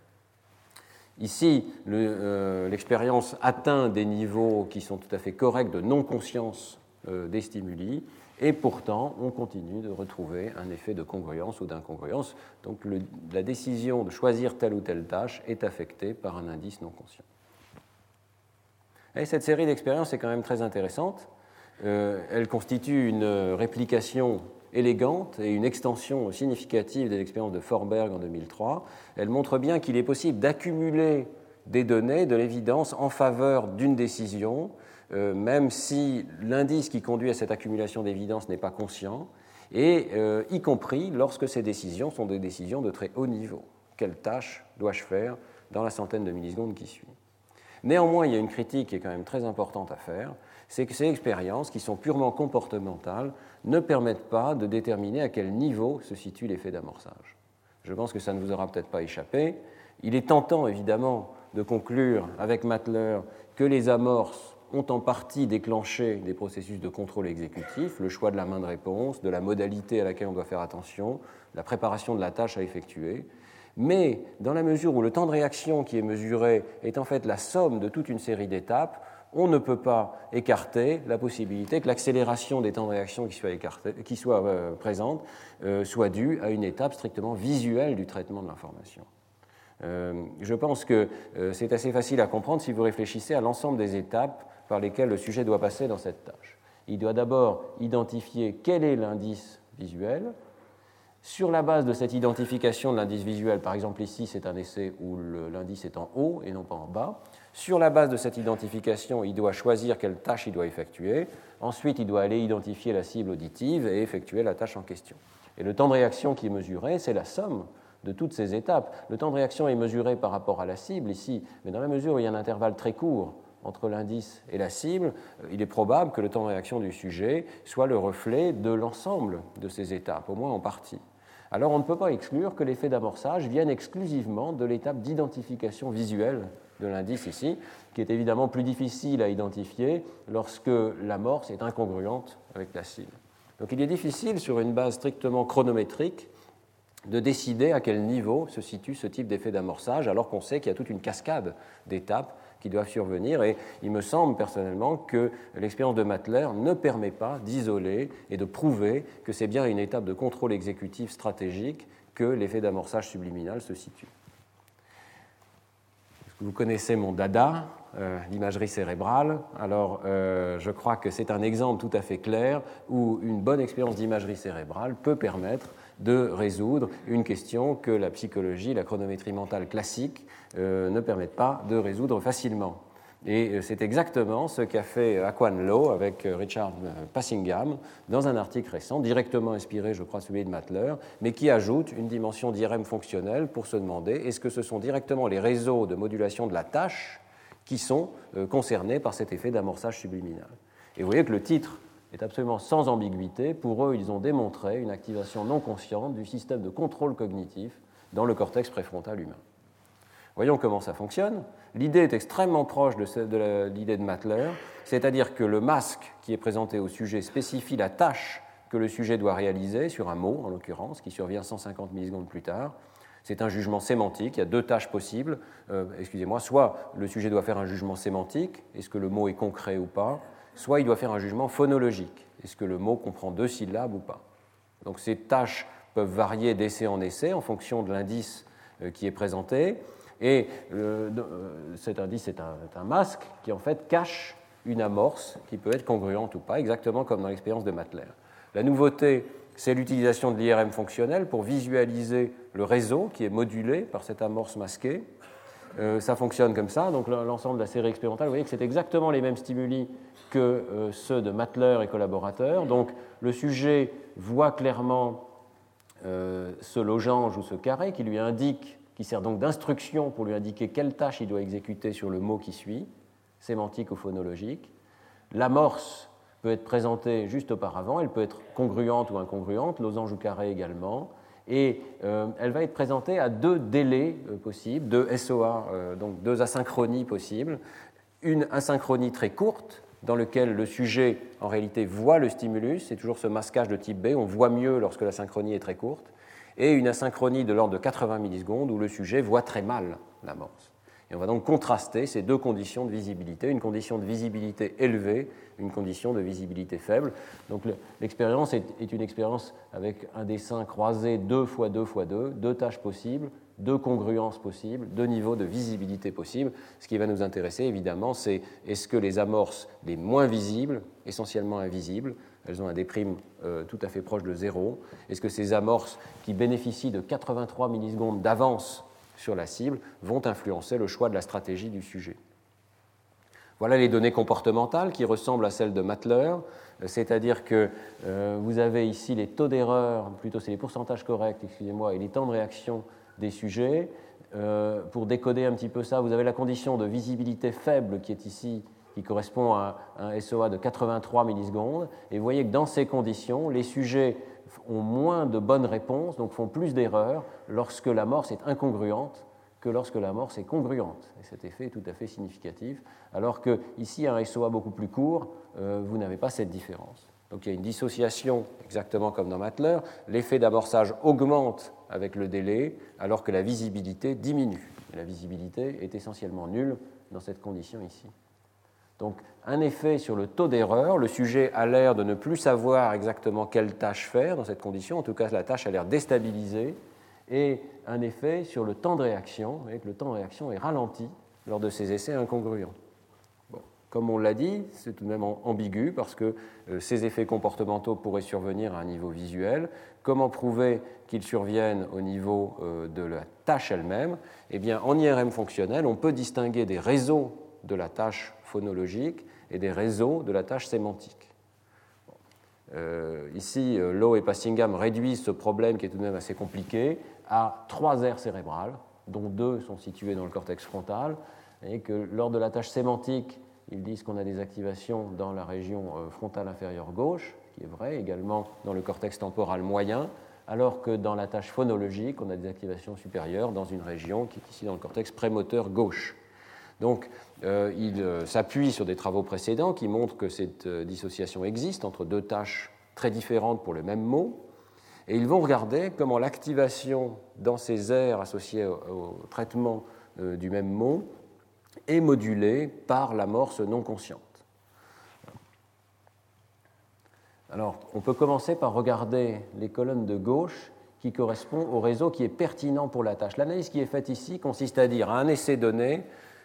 Speaker 2: Ici, le, euh, l'expérience atteint des niveaux qui sont tout à fait corrects de non-conscience euh, des stimuli, et pourtant, on continue de retrouver un effet de congruence ou d'incongruence. Donc le, la décision de choisir telle ou telle tâche est affectée par un indice non conscient. Et cette série d'expériences est quand même très intéressante. Euh, elle constitue une réplication élégante et une extension significative de l'expérience de Forberg en deux mille trois. Elle montre bien qu'il est possible d'accumuler des données, de l'évidence en faveur d'une décision, euh, même si l'indice qui conduit à cette accumulation d'évidence n'est pas conscient, et euh, y compris lorsque ces décisions sont des décisions de très haut niveau. Quelle tâche dois-je faire dans la centaine de millisecondes qui suit ? Néanmoins, il y a une critique qui est quand même très importante à faire, c'est que ces expériences, qui sont purement comportementales, ne permettent pas de déterminer à quel niveau se situe l'effet d'amorçage. Je pense que ça ne vous aura peut-être pas échappé. Il est tentant, évidemment, de conclure avec Matler que les amorces ont en partie déclenché des processus de contrôle exécutif, le choix de la main de réponse, de la modalité à laquelle on doit faire attention, la préparation de la tâche à effectuer. Mais dans la mesure où le temps de réaction qui est mesuré est en fait la somme de toute une série d'étapes, on ne peut pas écarter la possibilité que l'accélération des temps de réaction qui soit, écartée, qui soit euh, présente euh, soit due à une étape strictement visuelle du traitement de l'information. Euh, je pense que euh, c'est assez facile à comprendre si vous réfléchissez à l'ensemble des étapes par lesquelles le sujet doit passer dans cette tâche. Il doit d'abord identifier quel est l'indice visuel. Sur la base de cette identification de l'indice visuel, par exemple ici c'est un essai où le, l'indice est en haut et non pas en bas, sur la base de cette identification, il doit choisir quelle tâche il doit effectuer. Ensuite, il doit aller identifier la cible auditive et effectuer la tâche en question. Et le temps de réaction qui est mesuré, c'est la somme de toutes ces étapes. Le temps de réaction est mesuré par rapport à la cible ici, mais dans la mesure où il y a un intervalle très court entre l'indice et la cible, il est probable que le temps de réaction du sujet soit le reflet de l'ensemble de ces étapes, au moins en partie. Alors on ne peut pas exclure que l'effet d'amorçage vienne exclusivement de l'étape d'identification visuelle de l'indice ici, qui est évidemment plus difficile à identifier lorsque l'amorce est incongruente avec la cible. Donc il est difficile, sur une base strictement chronométrique, de décider à quel niveau se situe ce type d'effet d'amorçage, alors qu'on sait qu'il y a toute une cascade d'étapes qui doivent survenir. Et il me semble personnellement que l'expérience de Matler ne permet pas d'isoler et de prouver que c'est bien à une étape de contrôle exécutif stratégique que l'effet d'amorçage subliminal se situe. Vous connaissez mon dada, euh, l'imagerie cérébrale. Alors, euh, je crois que c'est un exemple tout à fait clair où une bonne expérience d'imagerie cérébrale peut permettre de résoudre une question que la psychologie, la chronométrie mentale classique euh, ne permettent pas de résoudre facilement. Et c'est exactement ce qu'a fait Aquan Lo avec Richard Passingham dans un article récent, directement inspiré, je crois, celui de Mattler, mais qui ajoute une dimension d'I R M fonctionnelle pour se demander est-ce que ce sont directement les réseaux de modulation de la tâche qui sont concernés par cet effet d'amorçage subliminal. Et vous voyez que le titre est absolument sans ambiguïté. Pour eux, ils ont démontré une activation non consciente du système de contrôle cognitif dans le cortex préfrontal humain. Voyons comment ça fonctionne. L'idée est extrêmement proche de, de la, l'idée de Mattler, c'est-à-dire que le masque qui est présenté au sujet spécifie la tâche que le sujet doit réaliser sur un mot, en l'occurrence, qui survient cent cinquante millisecondes plus tard. C'est un jugement sémantique, il y a deux tâches possibles. Euh, excusez-moi, soit le sujet doit faire un jugement sémantique, est-ce que le mot est concret ou pas, soit il doit faire un jugement phonologique, est-ce que le mot comprend deux syllabes ou pas. Donc ces tâches peuvent varier d'essai en essai en fonction de l'indice euh, qui est présenté. Et euh, cet indice est un, un masque qui en fait cache une amorce qui peut être congruente ou pas, exactement comme dans l'expérience de Mattler. La nouveauté, c'est l'utilisation de l'I R M fonctionnel pour visualiser le réseau qui est modulé par cette amorce masquée. Euh, ça fonctionne comme ça, donc l'ensemble de la série expérimentale, vous voyez que c'est exactement les mêmes stimuli que euh, ceux de Mattler et collaborateurs. Donc le sujet voit clairement euh, ce logange ou ce carré qui lui indique qui sert donc d'instruction pour lui indiquer quelle tâche il doit exécuter sur le mot qui suit, sémantique ou phonologique. L'amorce peut être présentée juste auparavant, elle peut être congruente ou incongruente, losange ou carré également, et euh, elle va être présentée à deux délais euh, possibles, deux S O A, euh, donc deux asynchronies possibles. Une asynchronie très courte, dans laquelle le sujet, en réalité, voit le stimulus, c'est toujours ce masquage de type B, on voit mieux lorsque la synchronie est très courte, et une asynchronie de l'ordre de quatre-vingts millisecondes où le sujet voit très mal l'amorce. Et on va donc contraster ces deux conditions de visibilité, une condition de visibilité élevée, une condition de visibilité faible. Donc l'expérience est une expérience avec un dessin croisé deux fois deux fois deux, deux tâches possibles, deux congruences possibles, deux niveaux de visibilité possibles. Ce qui va nous intéresser, évidemment, c'est est-ce que les amorces les moins visibles, essentiellement invisibles, elles ont un déprime euh, tout à fait proche de zéro. Est-ce que ces amorces qui bénéficient de quatre-vingt-trois millisecondes d'avance sur la cible vont influencer le choix de la stratégie du sujet? Voilà les données comportementales qui ressemblent à celles de Mattler, c'est-à-dire que euh, vous avez ici les taux d'erreur, plutôt c'est les pourcentages corrects, excusez-moi, et les temps de réaction des sujets. Euh, pour décoder un petit peu ça, vous avez la condition de visibilité faible qui est ici, qui correspond à un S O A de quatre-vingt-trois millisecondes. Et vous voyez que dans ces conditions, les sujets ont moins de bonnes réponses, donc font plus d'erreurs lorsque l'amorce est incongruente que lorsque l'amorce est congruente. Et cet effet est tout à fait significatif, alors qu'ici, un S O A beaucoup plus court, euh, vous n'avez pas cette différence. Donc il y a une dissociation, exactement comme dans Mattler. L'effet d'amorçage augmente avec le délai, alors que la visibilité diminue. Et la visibilité est essentiellement nulle dans cette condition ici. Donc, un effet sur le taux d'erreur. Le sujet a l'air de ne plus savoir exactement quelle tâche faire dans cette condition. En tout cas, la tâche a l'air déstabilisée. Et un effet sur le temps de réaction. Vous voyez que le temps de réaction est ralenti lors de ces essais incongruents. Bon. Comme on l'a dit, c'est tout de même ambigu parce que euh, ces effets comportementaux pourraient survenir à un niveau visuel. Comment prouver qu'ils surviennent au niveau euh, de la tâche elle-même? Eh bien, en I R M fonctionnel, on peut distinguer des réseaux de la tâche phonologique et des réseaux de la tâche sémantique. Bon. Euh, ici, Lo et Passingham réduisent ce problème qui est tout de même assez compliqué à trois aires cérébrales, dont deux sont situées dans le cortex frontal, et que lors de la tâche sémantique, ils disent qu'on a des activations dans la région frontale inférieure gauche, ce qui est vrai, également dans le cortex temporal moyen, alors que dans la tâche phonologique, on a des activations supérieures dans une région qui est ici dans le cortex prémoteur gauche. Donc, euh, il euh, s'appuie sur des travaux précédents qui montrent que cette euh, dissociation existe entre deux tâches très différentes pour le même mot, et ils vont regarder comment l'activation dans ces aires associées au, au traitement euh, du même mot est modulée par l'amorce non consciente. Alors, on peut commencer par regarder les colonnes de gauche qui correspondent au réseau qui est pertinent pour la tâche. L'analyse qui est faite ici consiste à dire, à un essai donné,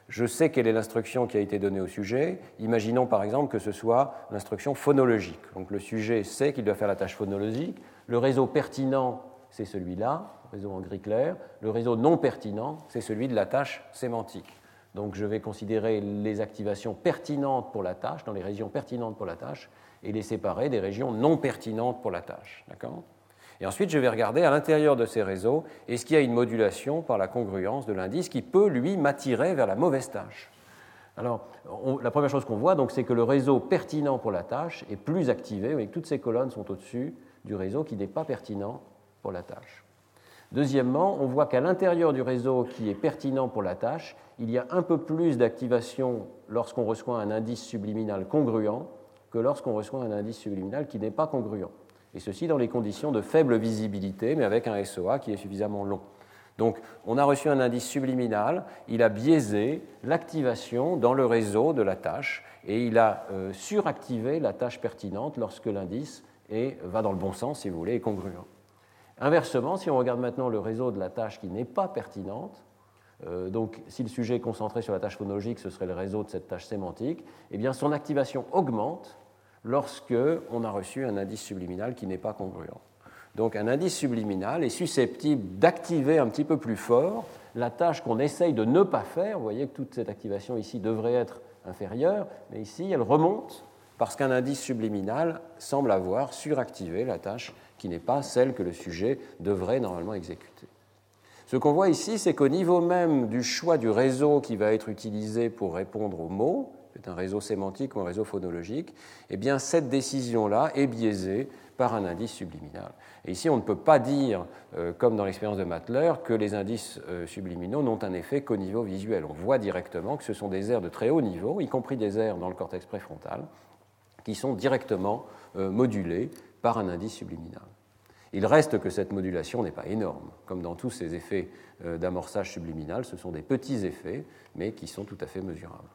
Speaker 2: Je sais quelle est l'instruction qui a été donnée au sujet. Imaginons par exemple que ce soit l'instruction phonologique. Donc le sujet sait qu'il doit faire la tâche phonologique. Le réseau pertinent, c'est celui-là, réseau en gris clair. Le réseau non pertinent, c'est celui de la tâche sémantique. Donc je vais considérer les activations pertinentes pour la tâche, dans les régions pertinentes pour la tâche, et les séparer des régions non pertinentes pour la tâche. D'accord ? Et ensuite, je vais regarder à l'intérieur de ces réseaux, est-ce qu'il y a une modulation par la congruence de l'indice qui peut, lui, m'attirer vers la mauvaise tâche. Alors, on, la première chose qu'on voit, donc, c'est que le réseau pertinent pour la tâche est plus activé. Vous voyez que toutes ces colonnes sont au-dessus du réseau qui n'est pas pertinent pour la tâche. Deuxièmement, on voit qu'à l'intérieur du réseau qui est pertinent pour la tâche, il y a un peu plus d'activation lorsqu'on reçoit un indice subliminal congruent que lorsqu'on reçoit un indice subliminal qui n'est pas congruent. Et ceci dans les conditions de faible visibilité, mais avec un S O A qui est suffisamment long. Donc, on a reçu un indice subliminal, il a biaisé l'activation dans le réseau de la tâche, et il a euh, suractivé la tâche pertinente lorsque l'indice est, va dans le bon sens, si vous voulez, est congruent. Inversement, si on regarde maintenant le réseau de la tâche qui n'est pas pertinente, euh, donc si le sujet est concentré sur la tâche phonologique, ce serait le réseau de cette tâche sémantique, eh bien son activation augmente lorsqu'on a reçu un indice subliminal qui n'est pas congruent. Donc un indice subliminal est susceptible d'activer un petit peu plus fort la tâche qu'on essaye de ne pas faire. Vous voyez que toute cette activation ici devrait être inférieure, mais ici elle remonte parce qu'un indice subliminal semble avoir suractivé la tâche qui n'est pas celle que le sujet devrait normalement exécuter. Ce qu'on voit ici, c'est qu'au niveau même du choix du réseau qui va être utilisé pour répondre aux mots, c'est un réseau sémantique ou un réseau phonologique, eh bien cette décision-là est biaisée par un indice subliminal. Et ici, on ne peut pas dire, euh, comme dans l'expérience de Mattler, que les indices euh, subliminaux n'ont un effet qu'au niveau visuel. On voit directement que ce sont des aires de très haut niveau, y compris des aires dans le cortex préfrontal, qui sont directement euh, modulées par un indice subliminal. Il reste que cette modulation n'est pas énorme. Comme dans tous ces effets euh, d'amorçage subliminal, ce sont des petits effets, mais qui sont tout à fait mesurables.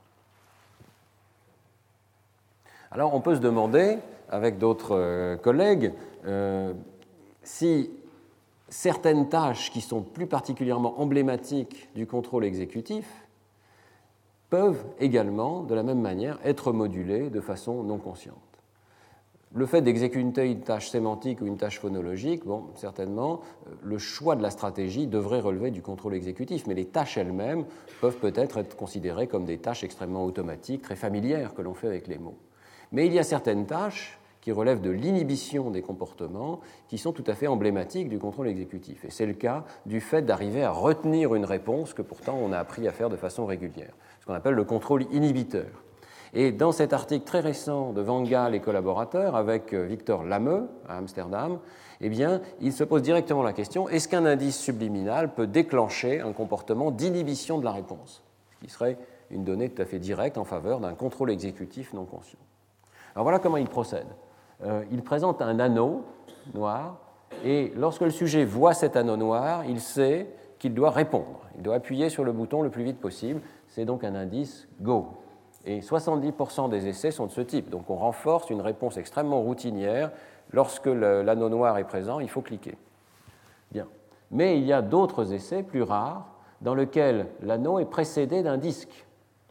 Speaker 2: Alors on peut se demander, avec d'autres euh, collègues, euh, si certaines tâches qui sont plus particulièrement emblématiques du contrôle exécutif peuvent également, de la même manière, être modulées de façon non consciente. Le fait d'exécuter une tâche sémantique ou une tâche phonologique, bon, certainement, le choix de la stratégie devrait relever du contrôle exécutif, mais les tâches elles-mêmes peuvent peut-être être considérées comme des tâches extrêmement automatiques, très familières que l'on fait avec les mots. Mais il y a certaines tâches qui relèvent de l'inhibition des comportements qui sont tout à fait emblématiques du contrôle exécutif. Et c'est le cas du fait d'arriver à retenir une réponse que pourtant on a appris à faire de façon régulière, ce qu'on appelle le contrôle inhibiteur. Et dans cet article très récent de Van Gaal et collaborateurs avec Victor Lameux à Amsterdam, eh bien, il se pose directement la question, est-ce qu'un indice subliminal peut déclencher un comportement d'inhibition de la réponse, ce qui serait une donnée tout à fait directe en faveur d'un contrôle exécutif non conscient. Alors voilà comment il procède. Euh, il présente un anneau noir et lorsque le sujet voit cet anneau noir, il sait qu'il doit répondre. Il doit appuyer sur le bouton le plus vite possible. C'est donc un indice « Go ». Et soixante-dix pour cent des essais sont de ce type. Donc on renforce une réponse extrêmement routinière. Lorsque le, l'anneau noir est présent, il faut cliquer. Bien. Mais il y a d'autres essais plus rares dans lesquels l'anneau est précédé d'un disque,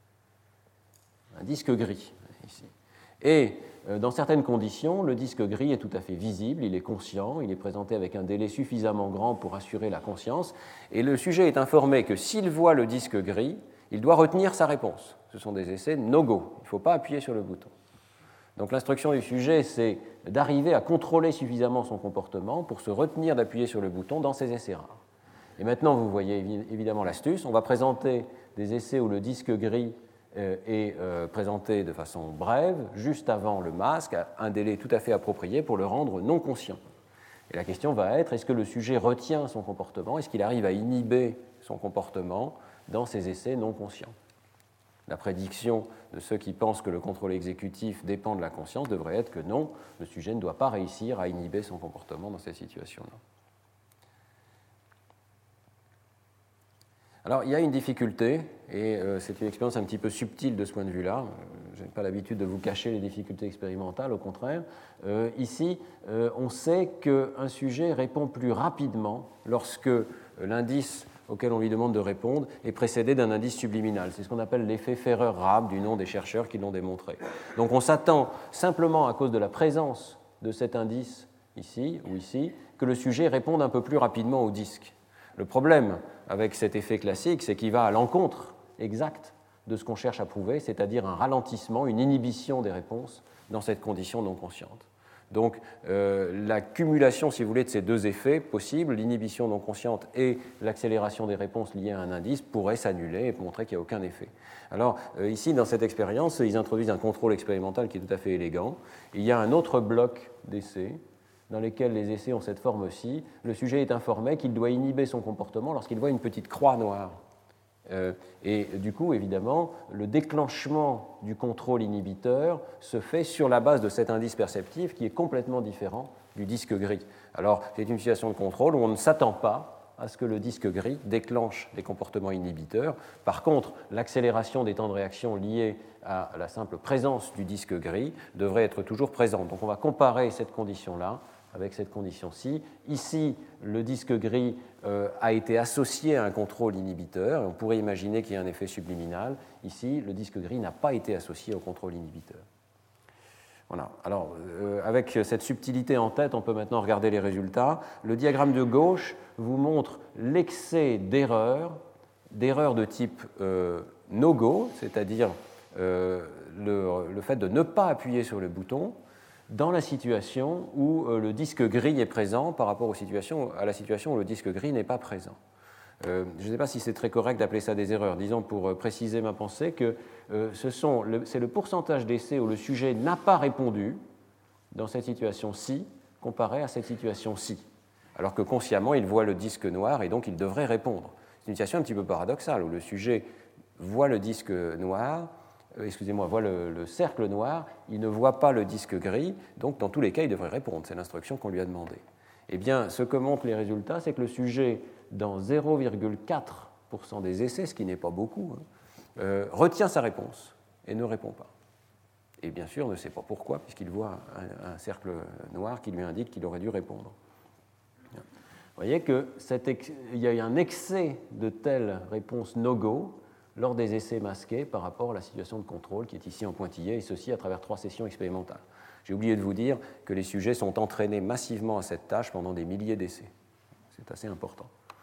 Speaker 2: un disque gris. Ici. Et euh, dans certaines conditions, le disque gris est tout à fait visible, il est conscient, il est présenté avec un délai suffisamment grand pour assurer la conscience. Et le sujet est informé que s'il voit le disque gris, il doit retenir sa réponse. Ce sont des essais no-go. Il ne faut pas appuyer sur le bouton. Donc l'instruction du sujet, c'est d'arriver à contrôler suffisamment son comportement pour se retenir d'appuyer sur le bouton dans ces essais rares. Et maintenant, vous voyez évidemment l'astuce. On va présenter des essais où le disque gris est présenté de façon brève, juste avant le masque, à un délai tout à fait approprié pour le rendre non conscient. Et la question va être, est-ce que le sujet retient son comportement? Est-ce qu'il arrive à inhiber son comportement dans ces essais non conscients? La prédiction de ceux qui pensent que le contrôle exécutif dépend de la conscience devrait être que non, le sujet ne doit pas réussir à inhiber son comportement dans ces situations-là. Alors, il y a une difficulté, et euh, c'est une expérience un petit peu subtile de ce point de vue-là. Euh, je n'ai pas l'habitude de vous cacher les difficultés expérimentales, au contraire. Euh, ici, euh, on sait qu'un sujet répond plus rapidement lorsque l'indice auquel on lui demande de répondre est précédé d'un indice subliminal. C'est ce qu'on appelle l'effet Ferrer-Raab, du nom des chercheurs qui l'ont démontré. Donc on s'attend simplement à cause de la présence de cet indice ici ou ici que le sujet réponde un peu plus rapidement au disque. Le problème avec cet effet classique, c'est qu'il va à l'encontre exacte de ce qu'on cherche à prouver, c'est-à-dire un ralentissement, une inhibition des réponses dans cette condition non consciente. Donc euh, la cumulation, si vous voulez, de ces deux effets possibles, l'inhibition non consciente et l'accélération des réponses liées à un indice, pourrait s'annuler et montrer qu'il n'y a aucun effet. Alors euh, ici, dans cette expérience, ils introduisent un contrôle expérimental qui est tout à fait élégant. Il y a un autre bloc d'essais dans lesquels les essais ont cette forme-ci. Le sujet est informé qu'il doit inhiber son comportement lorsqu'il voit une petite croix noire. Euh, et du coup, évidemment, le déclenchement du contrôle inhibiteur se fait sur la base de cet indice perceptif qui est complètement différent du disque gris. Alors, c'est une situation de contrôle où on ne s'attend pas à ce que le disque gris déclenche des comportements inhibiteurs. Par contre, l'accélération des temps de réaction liée à la simple présence du disque gris devrait être toujours présente. Donc, on va comparer cette condition-là avec cette condition-ci. Ici, le disque gris euh, a été associé à un contrôle inhibiteur, et on pourrait imaginer qu'il y a un effet subliminal. Ici, le disque gris n'a pas été associé au contrôle inhibiteur. Voilà. Alors, euh, avec cette subtilité en tête, on peut maintenant regarder les résultats. Le diagramme de gauche vous montre l'excès d'erreurs, d'erreurs de type euh, no-go, c'est-à-dire euh, le, le fait de ne pas appuyer sur le bouton, dans la situation où le disque gris est présent par rapport aux situations, à la situation où le disque gris n'est pas présent. Euh, je ne sais pas si c'est très correct d'appeler ça des erreurs. Disons, pour préciser ma pensée, que euh, ce sont le, c'est le pourcentage d'essais où le sujet n'a pas répondu dans cette situation-ci comparé à cette situation-ci, alors que consciemment, il voit le disque noir et donc il devrait répondre. C'est une situation un petit peu paradoxale où le sujet voit le disque noir, excusez-moi, voit le, le cercle noir, il ne voit pas le disque gris, donc dans tous les cas, il devrait répondre. C'est l'instruction qu'on lui a demandée. Eh bien, ce que montrent les résultats, c'est que le sujet, dans zéro virgule quatre pour cent des essais, ce qui n'est pas beaucoup, hein, euh, retient sa réponse et ne répond pas. Et bien sûr, ne sait pas pourquoi, puisqu'il voit un, un cercle noir qui lui indique qu'il aurait dû répondre. Vous voyez qu'il y a un excès de telles réponses no-go lors des essais masqués par rapport à la situation de contrôle qui est ici en pointillé, et ceci à travers trois sessions expérimentales. J'ai oublié de vous dire que les sujets sont entraînés massivement à cette tâche pendant des milliers d'essais. C'est assez important.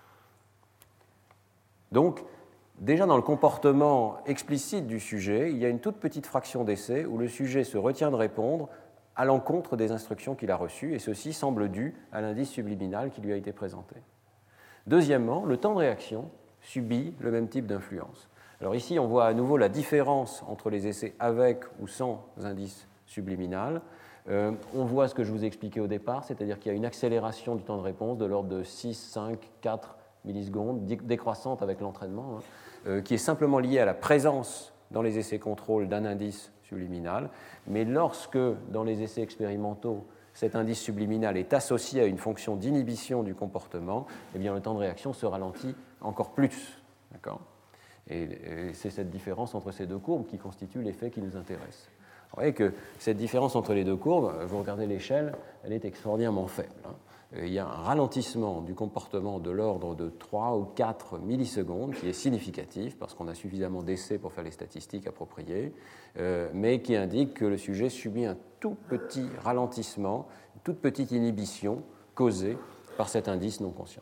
Speaker 2: Donc, déjà dans le comportement explicite du sujet, il y a une toute petite fraction d'essais où le sujet se retient de répondre à l'encontre des instructions qu'il a reçues, et ceci semble dû à l'indice subliminal qui lui a été présenté. Deuxièmement, le temps de réaction subit le même type d'influence. Alors ici, on voit à nouveau la différence entre les essais avec ou sans indice subliminal. Euh, on voit ce que je vous ai expliqué au départ, c'est-à-dire qu'il y a une accélération du temps de réponse de l'ordre de six, cinq, quatre millisecondes, décroissante avec l'entraînement, hein, euh, qui est simplement liée à la présence dans les essais contrôle d'un indice subliminal. Mais lorsque, dans les essais expérimentaux, cet indice subliminal est associé à une fonction d'inhibition du comportement, eh bien, le temps de réaction se ralentit encore plus. D'accord ? Et c'est cette différence entre ces deux courbes qui constitue l'effet qui nous intéresse. Vous voyez que cette différence entre les deux courbes, vous regardez l'échelle, elle est extraordinairement faible. Il y a un ralentissement du comportement de l'ordre de trois ou quatre millisecondes qui est significatif parce qu'on a suffisamment d'essais pour faire les statistiques appropriées, mais qui indique que le sujet subit un tout petit ralentissement, une toute petite inhibition causée par cet indice non conscient.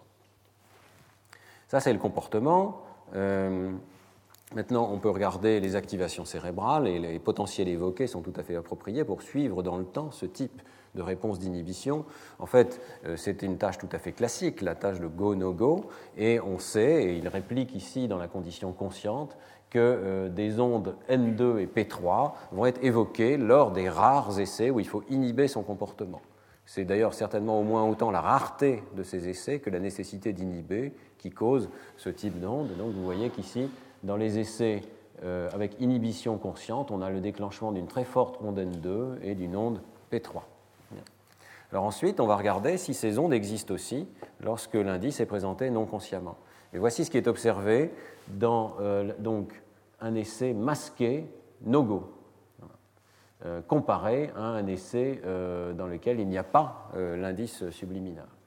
Speaker 2: Ça, c'est le comportement. Euh, Maintenant, on peut regarder les activations cérébrales et les potentiels évoqués sont tout à fait appropriés pour suivre dans le temps ce type de réponse d'inhibition. En fait, c'est une tâche tout à fait classique, la tâche de go-no-go, et on sait, et il réplique ici dans la condition consciente, que euh, des ondes N deux et P trois vont être évoquées lors des rares essais où il faut inhiber son comportement. C'est d'ailleurs certainement au moins autant la rareté de ces essais que la nécessité d'inhiber qui cause ce type d'onde. Donc vous voyez qu'ici, dans les essais euh, avec inhibition consciente, on a le déclenchement d'une très forte onde N deux et d'une onde P trois. Alors ensuite, on va regarder si ces ondes existent aussi lorsque l'indice est présenté non consciemment. Et voici ce qui est observé dans euh, donc, un essai masqué no-go, euh, comparé à un essai euh, dans lequel il n'y a pas euh, l'indice subliminal.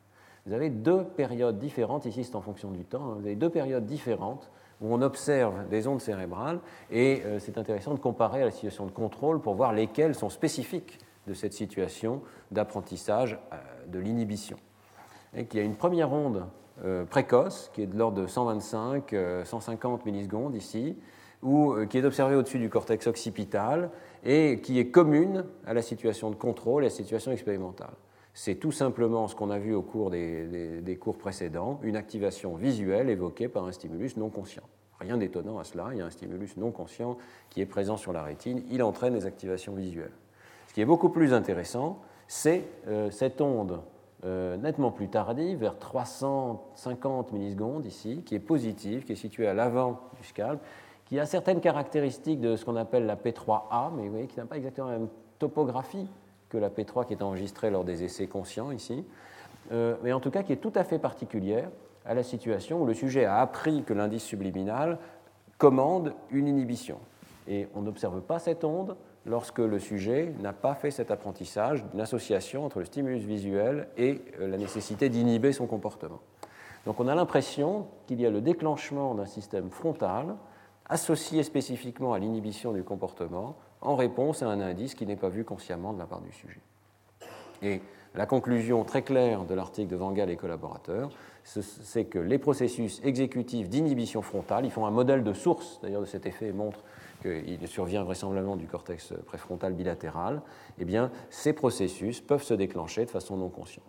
Speaker 2: vous avez deux périodes différentes, ici c'est en fonction du temps, hein, vous avez deux périodes différentes où on observe des ondes cérébrales, et euh, c'est intéressant de comparer à la situation de contrôle pour voir lesquelles sont spécifiques de cette situation d'apprentissage euh, de l'inhibition. Et qu'il y a une première onde euh, précoce, qui est de l'ordre de cent vingt-cinq à cent cinquante millisecondes ici, ou euh, qui est observée au-dessus du cortex occipital, et qui est commune à la situation de contrôle et à la situation expérimentale. C'est tout simplement ce qu'on a vu au cours des, des, des cours précédents, une activation visuelle évoquée par un stimulus non conscient. Rien d'étonnant à cela, il y a un stimulus non conscient qui est présent sur la rétine, il entraîne des activations visuelles. Ce qui est beaucoup plus intéressant, c'est euh, cette onde euh, nettement plus tardive, vers trois cent cinquante millisecondes ici, qui est positive, qui est située à l'avant du scalp, qui a certaines caractéristiques de ce qu'on appelle la P trois A, mais vous voyez qui n'a pas exactement la même topographie que la P trois qui est enregistrée lors des essais conscients ici, euh, mais en tout cas qui est tout à fait particulière à la situation où le sujet a appris que l'indice subliminal commande une inhibition. Et on n'observe pas cette onde lorsque le sujet n'a pas fait cet apprentissage d'une association entre le stimulus visuel et la nécessité d'inhiber son comportement. Donc on a l'impression qu'il y a le déclenchement d'un système frontal associé spécifiquement à l'inhibition du comportement en réponse à un indice qui n'est pas vu consciemment de la part du sujet. Et la conclusion très claire de l'article de Van Gaal et collaborateurs, c'est que les processus exécutifs d'inhibition frontale, ils font un modèle de source d'ailleurs de cet effet et montrent qu'il survient vraisemblablement du cortex préfrontal bilatéral, eh bien, ces processus peuvent se déclencher de façon non consciente.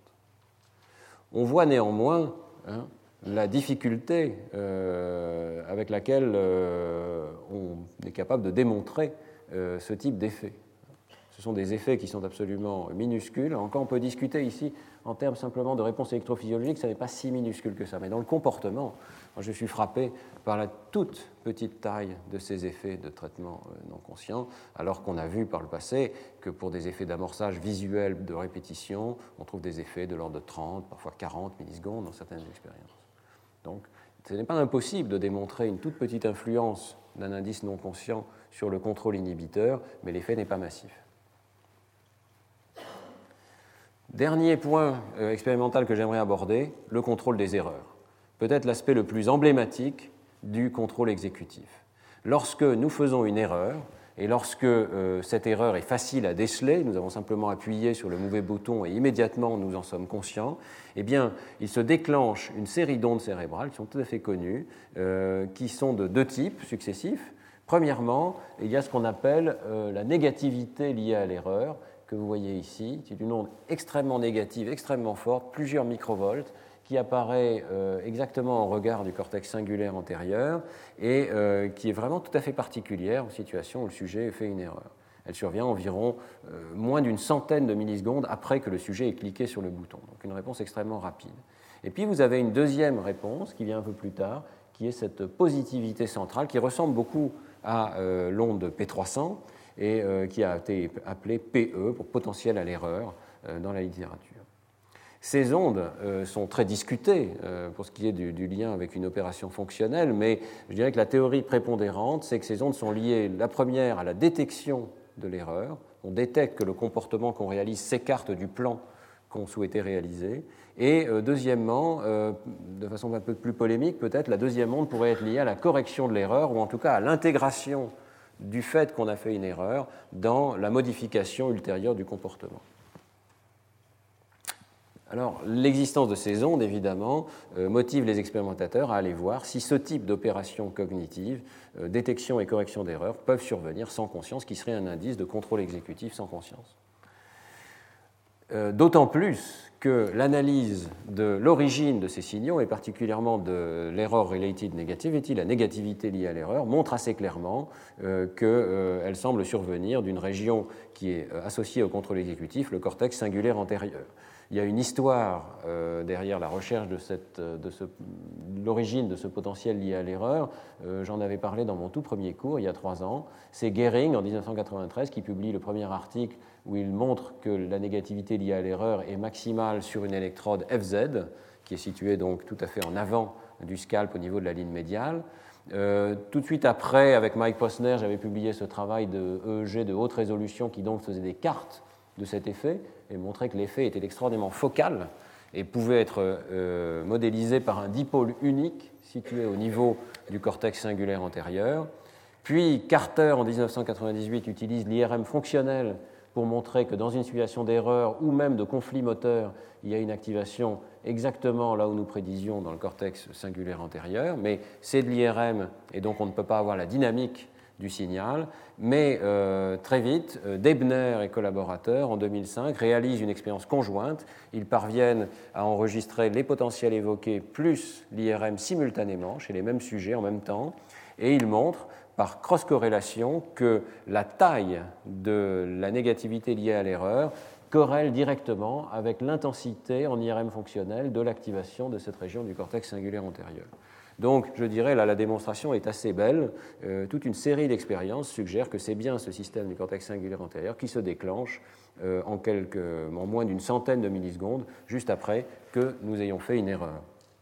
Speaker 2: On voit néanmoins hein, la difficulté euh, avec laquelle euh, on est capable de démontrer euh, ce type d'effet. Ce sont des effets qui sont absolument minuscules. Encore, on peut discuter ici en termes simplement de réponse électrophysiologique, ça n'est pas si minuscule que ça. Mais dans le comportement, moi, je suis frappé par la toute petite taille de ces effets de traitement non conscient, alors qu'on a vu par le passé que pour des effets d'amorçage visuel de répétition, on trouve des effets de l'ordre de trente, parfois quarante millisecondes dans certaines expériences. Donc, ce n'est pas impossible de démontrer une toute petite influence d'un indice non conscient sur le contrôle inhibiteur, mais l'effet n'est pas massif. Dernier point euh, expérimental que j'aimerais aborder, le contrôle des erreurs. Peut-être l'aspect le plus emblématique du contrôle exécutif. Lorsque nous faisons une erreur, et lorsque euh, cette erreur est facile à déceler, nous avons simplement appuyé sur le mauvais bouton et immédiatement nous en sommes conscients, eh bien, il se déclenche une série d'ondes cérébrales qui sont tout à fait connues, euh, qui sont de deux types successifs. Premièrement, il y a ce qu'on appelle euh, la négativité liée à l'erreur, que vous voyez ici. C'est une onde extrêmement négative, extrêmement forte, plusieurs microvolts, qui apparaît euh, exactement en regard du cortex singulaire antérieur et euh, qui est vraiment tout à fait particulière aux situations où le sujet fait une erreur. Elle survient environ euh, moins d'une centaine de millisecondes après que le sujet ait cliqué sur le bouton. Donc une réponse extrêmement rapide. Et puis vous avez une deuxième réponse qui vient un peu plus tard, qui est cette positivité centrale qui ressemble beaucoup à euh, l'onde P trois cents et euh, qui a été appelée P E pour potentiel à l'erreur euh, dans la littérature. Ces ondes euh, sont très discutées euh, pour ce qui est du, du lien avec une opération fonctionnelle, mais je dirais que la théorie prépondérante, c'est que ces ondes sont liées, la première, à la détection de l'erreur. On détecte que le comportement qu'on réalise s'écarte du plan qu'on souhaitait réaliser. Et euh, deuxièmement, euh, de façon un peu plus polémique, peut-être, la deuxième onde pourrait être liée à la correction de l'erreur, ou en tout cas à l'intégration du fait qu'on a fait une erreur dans la modification ultérieure du comportement. Alors, l'existence de ces ondes, évidemment, euh, motive les expérimentateurs à aller voir si ce type d'opération cognitive, euh, détection et correction d'erreurs, peuvent survenir sans conscience, qui serait un indice de contrôle exécutif sans conscience. Euh, d'autant plus que l'analyse de l'origine de ces signaux, et particulièrement de l'error-related negativity, la négativité liée à l'erreur, montre assez clairement euh, qu'elle euh, semble survenir d'une région qui est euh, associée au contrôle exécutif, le cortex singulaire antérieur. Il y a une histoire euh, derrière la recherche de, cette, de, ce, de l'origine de ce potentiel lié à l'erreur. Euh, j'en avais parlé dans mon tout premier cours, il y a trois ans. C'est Gehring, en dix-neuf cent quatre-vingt-treize, qui publie le premier article où il montre que la négativité liée à l'erreur est maximale sur une électrode F Z, qui est située donc tout à fait en avant du scalp au niveau de la ligne médiale. Euh, tout de suite après, avec Mike Posner, j'avais publié ce travail de E E G de haute résolution qui donc faisait des cartes de cet effet et montrait que l'effet était extraordinairement focal et pouvait être euh, modélisé par un dipôle unique situé au niveau du cortex singulaire antérieur. Puis Carter, en dix-neuf cent quatre-vingt-dix-huit, utilise l'I R M fonctionnel pour montrer que dans une situation d'erreur ou même de conflit moteur, il y a une activation exactement là où nous prédisions dans le cortex singulaire antérieur, mais c'est de l'I R M et donc on ne peut pas avoir la dynamique du signal, mais euh, très vite, euh, Debner et collaborateurs, en deux mille cinq, réalisent une expérience conjointe. Ils parviennent à enregistrer les potentiels évoqués plus l'I R M simultanément chez les mêmes sujets en même temps, et ils montrent par cross-corrélation que la taille de la négativité liée à l'erreur corrèle directement avec l'intensité en I R M fonctionnel de l'activation de cette région du cortex singulaire antérieur. Donc, je dirais, là, la démonstration est assez belle. Euh, toute une série d'expériences suggère que c'est bien ce système du cortex singulaire antérieur qui se déclenche euh, en, quelques, en moins d'une centaine de millisecondes, juste après que nous ayons fait une erreur.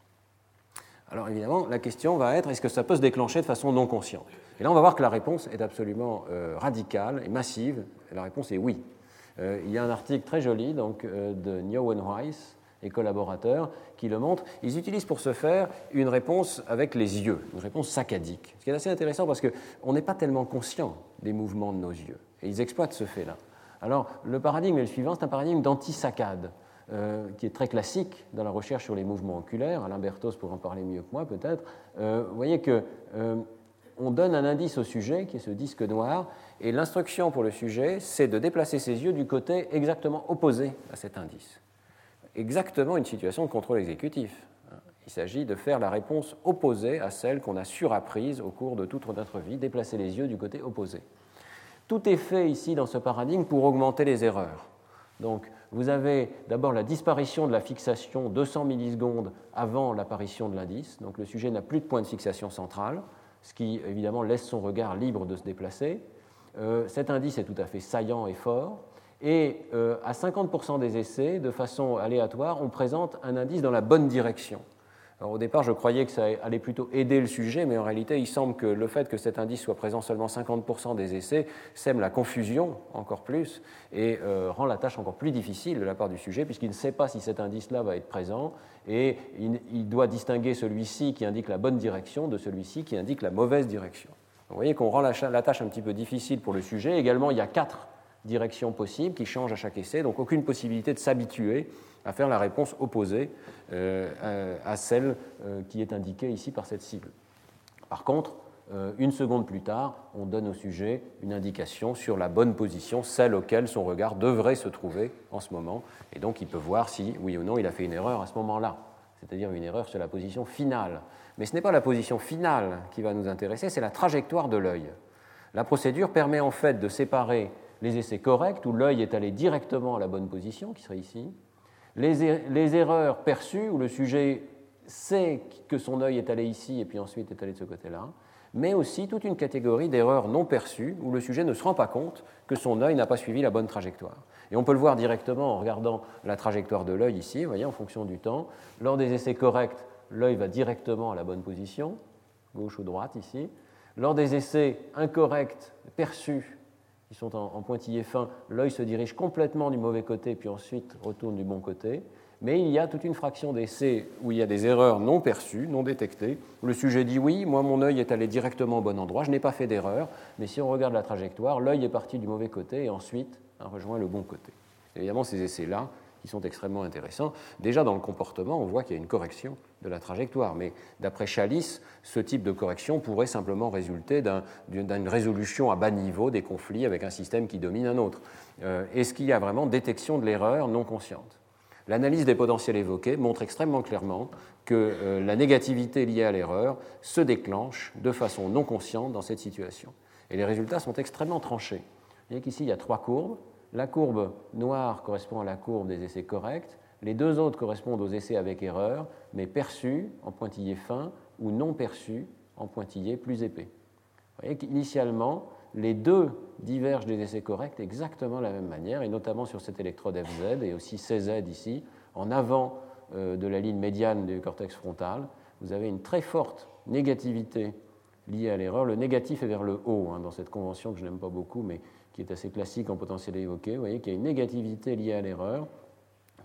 Speaker 2: Alors, évidemment, la question va être, est-ce que ça peut se déclencher de façon non consciente? Et là, on va voir que la réponse est absolument euh, radicale et massive. Et la réponse est oui. Euh, il y a un article très joli donc, euh, de Nieuwenhuis et collaborateurs qui le montrent. Ils utilisent pour ce faire une réponse avec les yeux, une réponse saccadique. Ce qui est assez intéressant parce qu'on n'est pas tellement conscient des mouvements de nos yeux. Et ils exploitent ce fait-là. Alors, le paradigme est le suivant, c'est un paradigme d'anti-saccade, euh, qui est très classique dans la recherche sur les mouvements oculaires. Alain Berthos pourra en parler mieux que moi, peut-être. Euh, vous voyez que... Euh, on donne un indice au sujet, qui est ce disque noir, et l'instruction pour le sujet, c'est de déplacer ses yeux du côté exactement opposé à cet indice. Exactement une situation de contrôle exécutif. Il s'agit de faire la réponse opposée à celle qu'on a surapprise au cours de toute notre vie, déplacer les yeux du côté opposé. Tout est fait ici dans ce paradigme pour augmenter les erreurs. Donc, vous avez d'abord la disparition de la fixation deux cents millisecondes avant l'apparition de l'indice. Donc, le sujet n'a plus de point de fixation central, ce qui évidemment laisse son regard libre de se déplacer. Euh, cet indice est tout à fait saillant et fort, et euh, à cinquante pour cent des essais, de façon aléatoire, on présente un indice dans la bonne direction. Alors, au départ, je croyais que ça allait plutôt aider le sujet, mais en réalité, il semble que le fait que cet indice soit présent seulement cinquante pour cent des essais sème la confusion encore plus et euh, rend la tâche encore plus difficile de la part du sujet, puisqu'il ne sait pas si cet indice-là va être présent, et il, il doit distinguer celui-ci qui indique la bonne direction de celui-ci qui indique la mauvaise direction. Donc, vous voyez qu'on rend la, la tâche un petit peu difficile pour le sujet. Également, il y a quatre directions possibles qui changent à chaque essai, donc aucune possibilité de s'habituer à faire la réponse opposée euh, à celle euh, qui est indiquée ici par cette cible. Par contre, euh, une seconde plus tard, on donne au sujet une indication sur la bonne position, celle auquel son regard devrait se trouver en ce moment, et donc il peut voir si, oui ou non, il a fait une erreur à ce moment-là, c'est-à-dire une erreur sur la position finale. Mais ce n'est pas la position finale qui va nous intéresser, c'est la trajectoire de l'œil. La procédure permet en fait de séparer les essais corrects, où l'œil est allé directement à la bonne position, qui serait ici, Les, er- les erreurs perçues, où le sujet sait que son œil est allé ici et puis ensuite est allé de ce côté-là, mais aussi toute une catégorie d'erreurs non perçues, où le sujet ne se rend pas compte que son œil n'a pas suivi la bonne trajectoire. Et on peut le voir directement en regardant la trajectoire de l'œil ici, vous voyez, en fonction du temps. Lors des essais corrects, l'œil va directement à la bonne position, gauche ou droite ici. Lors des essais incorrects, perçus, qui sont en, en pointillé fin, l'œil se dirige complètement du mauvais côté, puis ensuite retourne du bon côté. Mais il y a toute une fraction d'essais où il y a des erreurs non perçues, non détectées, où le sujet dit oui, moi mon œil est allé directement au bon endroit, je n'ai pas fait d'erreur, mais si on regarde la trajectoire, l'œil est parti du mauvais côté et ensuite a rejoint le bon côté. Évidemment, ces essais-là, qui sont extrêmement intéressants, déjà dans le comportement, on voit qu'il y a une correction de la trajectoire, mais d'après Chalice, ce type de correction pourrait simplement résulter d'un, d'une résolution à bas niveau des conflits avec un système qui domine un autre. Euh, est-ce qu'il y a vraiment détection de l'erreur non consciente ? L'analyse des potentiels évoqués montre extrêmement clairement que euh, la négativité liée à l'erreur se déclenche de façon non consciente dans cette situation. Et les résultats sont extrêmement tranchés. Vous voyez qu'ici, il y a trois courbes. La courbe noire correspond à la courbe des essais corrects. Les deux autres correspondent aux essais avec erreur, mais perçus en pointillé fin ou non perçus en pointillé plus épais. Vous voyez qu'initialement, les deux divergent des essais corrects exactement de la même manière, et notamment sur cette électrode F Z et aussi C Z ici, en avant euh, de la ligne médiane du cortex frontal. Vous avez une très forte négativité liée à l'erreur. Le négatif est vers le haut, hein, dans cette convention que je n'aime pas beaucoup, mais qui est assez classique en potentiel évoqué. Vous voyez qu'il y a une négativité liée à l'erreur,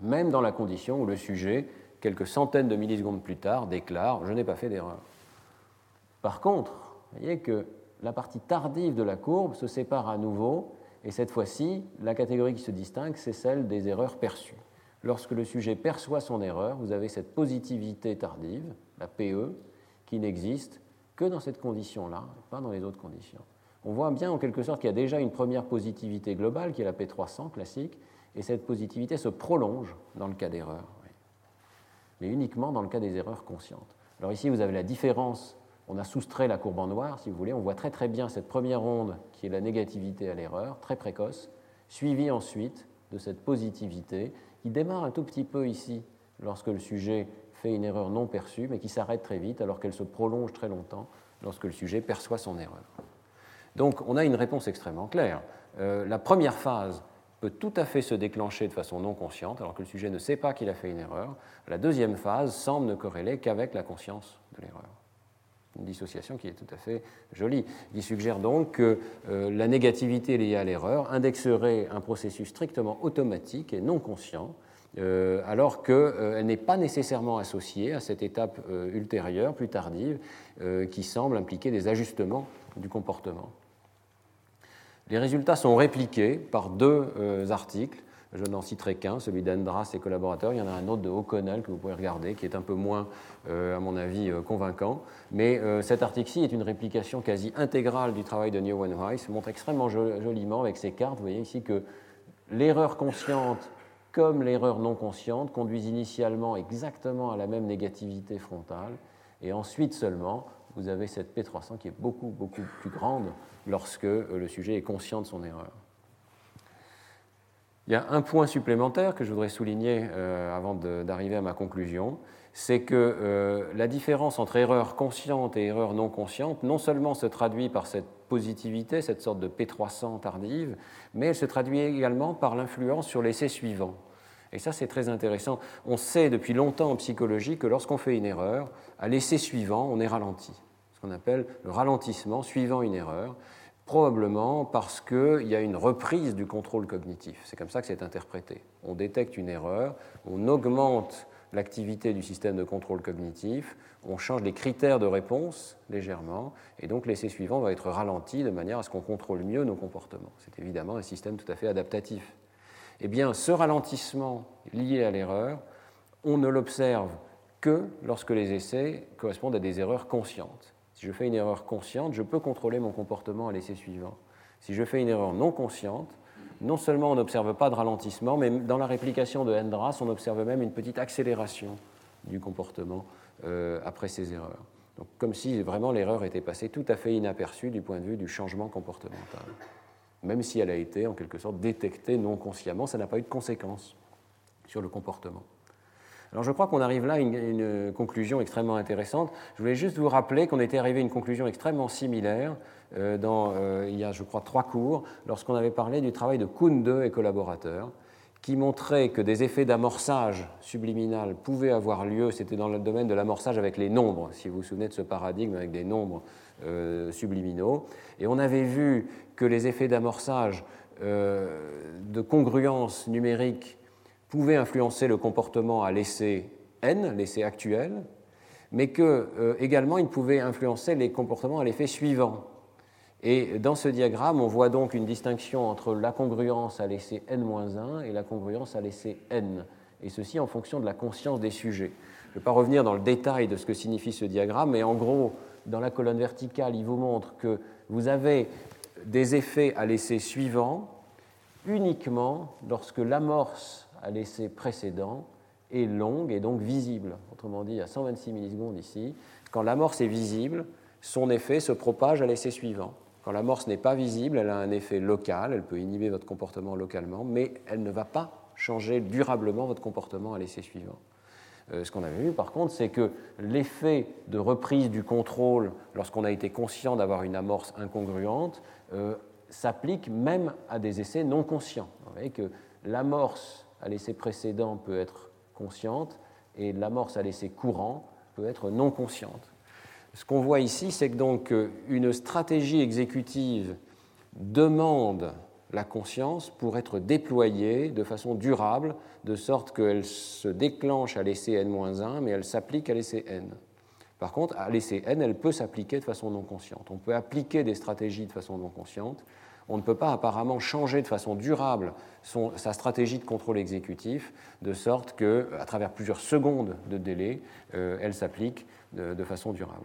Speaker 2: même dans la condition où le sujet, quelques centaines de millisecondes plus tard, déclare « je n'ai pas fait d'erreur ». Par contre, vous voyez que la partie tardive de la courbe se sépare à nouveau, et cette fois-ci, la catégorie qui se distingue, c'est celle des erreurs perçues. Lorsque le sujet perçoit son erreur, vous avez cette positivité tardive, la P E, qui n'existe que dans cette condition-là, pas dans les autres conditions. On voit bien en quelque sorte qu'il y a déjà une première positivité globale, qui est la P trois cents classique, et cette positivité se prolonge dans le cas d'erreur, oui. Mais uniquement dans le cas des erreurs conscientes. Alors ici, vous avez la différence. On a soustrait la courbe en noir, si vous voulez. On voit très très bien cette première onde qui est la négativité à l'erreur, très précoce, suivie ensuite de cette positivité qui démarre un tout petit peu ici lorsque le sujet fait une erreur non perçue, mais qui s'arrête très vite alors qu'elle se prolonge très longtemps lorsque le sujet perçoit son erreur. Donc on a une réponse extrêmement claire. Euh, la première phase peut tout à fait se déclencher de façon non consciente alors que le sujet ne sait pas qu'il a fait une erreur. La deuxième phase semble ne corréler qu'avec la conscience de l'erreur. Une dissociation qui est tout à fait jolie, qui suggère donc que euh, la négativité liée à l'erreur indexerait un processus strictement automatique et non conscient, euh, alors qu'elle euh, n'est pas nécessairement associée à cette étape euh, ultérieure, plus tardive, euh, qui semble impliquer des ajustements du comportement. Les résultats sont répliqués par deux euh, articles. Je n'en citerai qu'un, celui d'Andras et collaborateurs. Il y en a un autre de O'Connell que vous pouvez regarder, qui est un peu moins, euh, à mon avis, euh, convaincant. Mais euh, cet article-ci est une réplication quasi intégrale du travail de Nieuwenhuis. Il montre extrêmement joliment, avec ces cartes, vous voyez ici que l'erreur consciente comme l'erreur non consciente conduisent initialement exactement à la même négativité frontale. Et ensuite seulement, vous avez cette P trois cents qui est beaucoup, beaucoup plus grande lorsque euh, le sujet est conscient de son erreur. Il y a un point supplémentaire que je voudrais souligner euh, avant de, d'arriver à ma conclusion, c'est que euh, la différence entre erreur consciente et erreur non consciente non seulement se traduit par cette positivité, cette sorte de P trois cents tardive, mais elle se traduit également par l'influence sur l'essai suivant. Et ça, c'est très intéressant. On sait depuis longtemps en psychologie que lorsqu'on fait une erreur, à l'essai suivant, on est ralenti, ce qu'on appelle le ralentissement suivant une erreur, probablement parce qu'il y a une reprise du contrôle cognitif. C'est comme ça que c'est interprété. On détecte une erreur, on augmente l'activité du système de contrôle cognitif, on change les critères de réponse légèrement, et donc l'essai suivant va être ralenti de manière à ce qu'on contrôle mieux nos comportements. C'est évidemment un système tout à fait adaptatif. Eh bien, ce ralentissement lié à l'erreur, on ne l'observe que lorsque les essais correspondent à des erreurs conscientes. Si je fais une erreur consciente, je peux contrôler mon comportement à l'essai suivant. Si je fais une erreur non consciente, non seulement on n'observe pas de ralentissement, mais dans la réplication de Andras, on observe même une petite accélération du comportement euh, après ces erreurs. Donc, comme si vraiment l'erreur était passée tout à fait inaperçue du point de vue du changement comportemental. Même si elle a été en quelque sorte détectée non consciemment, ça n'a pas eu de conséquences sur le comportement. Alors je crois qu'on arrive là à une, une conclusion extrêmement intéressante. Je voulais juste vous rappeler qu'on était arrivé à une conclusion extrêmement similaire euh, dans, euh, il y a, je crois, trois cours, lorsqu'on avait parlé du travail de Kunde et collaborateurs, qui montrait que des effets d'amorçage subliminal pouvaient avoir lieu, c'était dans le domaine de l'amorçage avec les nombres, si vous vous souvenez de ce paradigme avec des nombres euh, subliminaux. Et on avait vu que les effets d'amorçage euh, de congruence numérique pouvaient influencer le comportement à l'essai n, l'essai actuel, mais que euh, également ils pouvaient influencer les comportements à l'effet suivant. Et dans ce diagramme, on voit donc une distinction entre la congruence à l'essai n moins un et la congruence à l'essai n, et ceci en fonction de la conscience des sujets. Je ne vais pas revenir dans le détail de ce que signifie ce diagramme, mais en gros, dans la colonne verticale, il vous montre que vous avez des effets à l'essai suivant uniquement lorsque l'amorce à l'essai précédent est longue et donc visible. Autrement dit, à cent vingt-six millisecondes ici, quand l'amorce est visible, son effet se propage à l'essai suivant. Quand l'amorce n'est pas visible, elle a un effet local, elle peut inhiber votre comportement localement, mais elle ne va pas changer durablement votre comportement à l'essai suivant. Euh, ce qu'on avait vu, par contre, c'est que l'effet de reprise du contrôle, lorsqu'on a été conscient d'avoir une amorce incongruente, euh, s'applique même à des essais non conscients. Vous voyez que l'amorce à l'essai précédent peut être consciente et l'amorce à l'essai courant peut être non consciente. Ce qu'on voit ici, c'est que donc une stratégie exécutive demande la conscience pour être déployée de façon durable, de sorte qu'elle se déclenche à l'essai n moins un, mais elle s'applique à l'essai n. Par contre, à l'essai n, elle peut s'appliquer de façon non consciente. On peut appliquer des stratégies de façon non consciente. On ne peut pas apparemment changer de façon durable son, sa stratégie de contrôle exécutif, de sorte qu'à travers plusieurs secondes de délai, euh, elle s'applique de, de façon durable.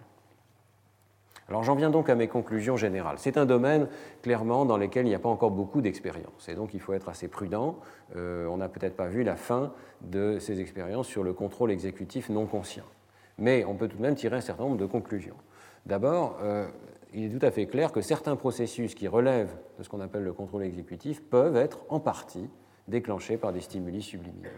Speaker 2: Alors j'en viens donc à mes conclusions générales. C'est un domaine, clairement, dans lequel il n'y a pas encore beaucoup d'expériences. Et donc il faut être assez prudent. Euh, on n'a peut-être pas vu la fin de ces expériences sur le contrôle exécutif non conscient. Mais on peut tout de même tirer un certain nombre de conclusions. D'abord, euh, il est tout à fait clair que certains processus qui relèvent de ce qu'on appelle le contrôle exécutif peuvent être en partie déclenchés par des stimuli subliminaux.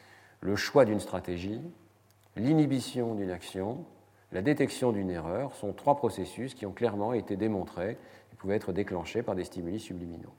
Speaker 2: Le choix d'une stratégie, l'inhibition d'une action, la détection d'une erreur sont trois processus qui ont clairement été démontrés et pouvaient être déclenchés par des stimuli subliminaux.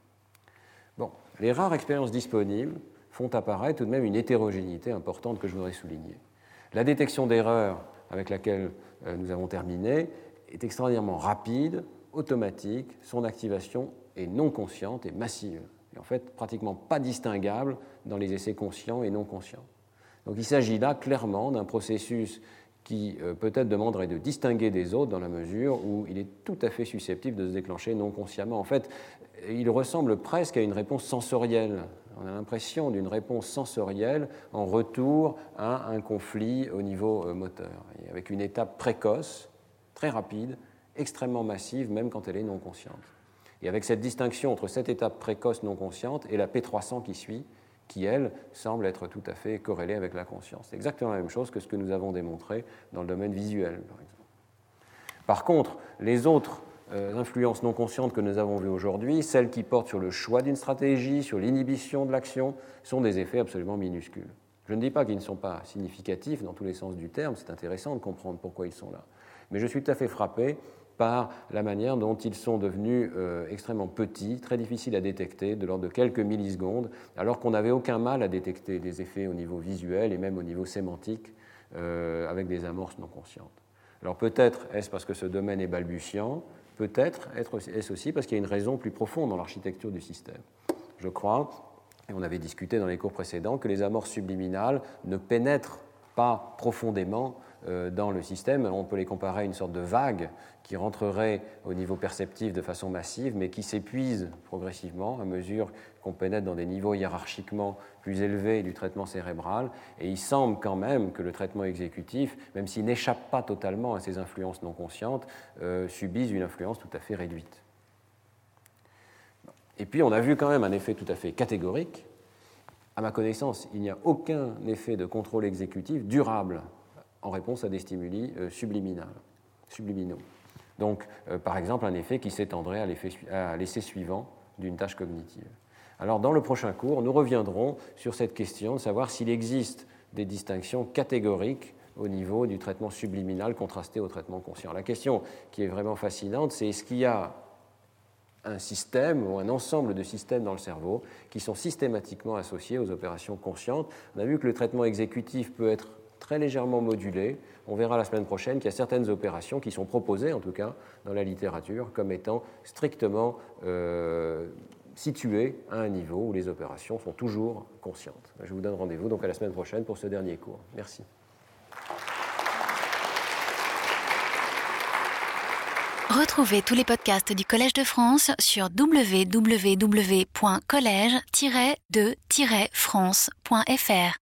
Speaker 2: Bon, les rares expériences disponibles font apparaître tout de même une hétérogénéité importante que je voudrais souligner. La détection d'erreurs avec laquelle nous avons terminé est extraordinairement rapide, automatique, son activation est non consciente et massive, et en fait pratiquement pas distinguable dans les essais conscients et non conscients. Donc il s'agit là clairement d'un processus qui euh, peut-être demanderait de distinguer des autres dans la mesure où il est tout à fait susceptible de se déclencher non consciemment. En fait, il ressemble presque à une réponse sensorielle. On a l'impression d'une réponse sensorielle en retour à un conflit au niveau euh, moteur, et avec une étape précoce, très rapide, extrêmement massive, même quand elle est non consciente. Et avec cette distinction entre cette étape précoce non consciente et la P trois cents qui suit, qui, elle, semble être tout à fait corrélée avec la conscience. C'est exactement la même chose que ce que nous avons démontré dans le domaine visuel, par exemple. Par contre, les autres euh, influences non conscientes que nous avons vues aujourd'hui, celles qui portent sur le choix d'une stratégie, sur l'inhibition de l'action, sont des effets absolument minuscules. Je ne dis pas qu'ils ne sont pas significatifs dans tous les sens du terme, c'est intéressant de comprendre pourquoi ils sont là. Mais je suis tout à fait frappé par la manière dont ils sont devenus euh, extrêmement petits, très difficiles à détecter, de l'ordre de quelques millisecondes, alors qu'on n'avait aucun mal à détecter des effets au niveau visuel et même au niveau sémantique euh, avec des amorces non conscientes. Alors peut-être est-ce parce que ce domaine est balbutiant, peut-être est-ce aussi parce qu'il y a une raison plus profonde dans l'architecture du système. Je crois, et on avait discuté dans les cours précédents, que les amorces subliminales ne pénètrent pas profondément dans le système. On peut les comparer à une sorte de vague qui rentrerait au niveau perceptif de façon massive, mais qui s'épuise progressivement à mesure qu'on pénètre dans des niveaux hiérarchiquement plus élevés du traitement cérébral. Et il semble quand même que le traitement exécutif, même s'il n'échappe pas totalement à ces influences non conscientes, euh, subisse une influence tout à fait réduite. Et puis on a vu quand même un effet tout à fait catégorique. À ma connaissance, il n'y a aucun effet de contrôle exécutif durable en réponse à des stimuli euh, subliminaux. Donc, euh, par exemple, un effet qui s'étendrait à, l'effet, à l'essai suivant d'une tâche cognitive. Alors, dans le prochain cours, nous reviendrons sur cette question de savoir s'il existe des distinctions catégoriques au niveau du traitement subliminal contrasté au traitement conscient. La question qui est vraiment fascinante, c'est est-ce qu'il y a un système ou un ensemble de systèmes dans le cerveau qui sont systématiquement associés aux opérations conscientes. On a vu que le traitement exécutif peut être très légèrement modulé. On verra la semaine prochaine qu'il y a certaines opérations qui sont proposées, en tout cas dans la littérature, comme étant strictement euh, situées à un niveau où les opérations sont toujours conscientes. Je vous donne rendez-vous donc à la semaine prochaine pour ce dernier cours. Merci.
Speaker 1: Retrouvez tous les podcasts du Collège de France sur w w w point collège tiret de tiret france point f r.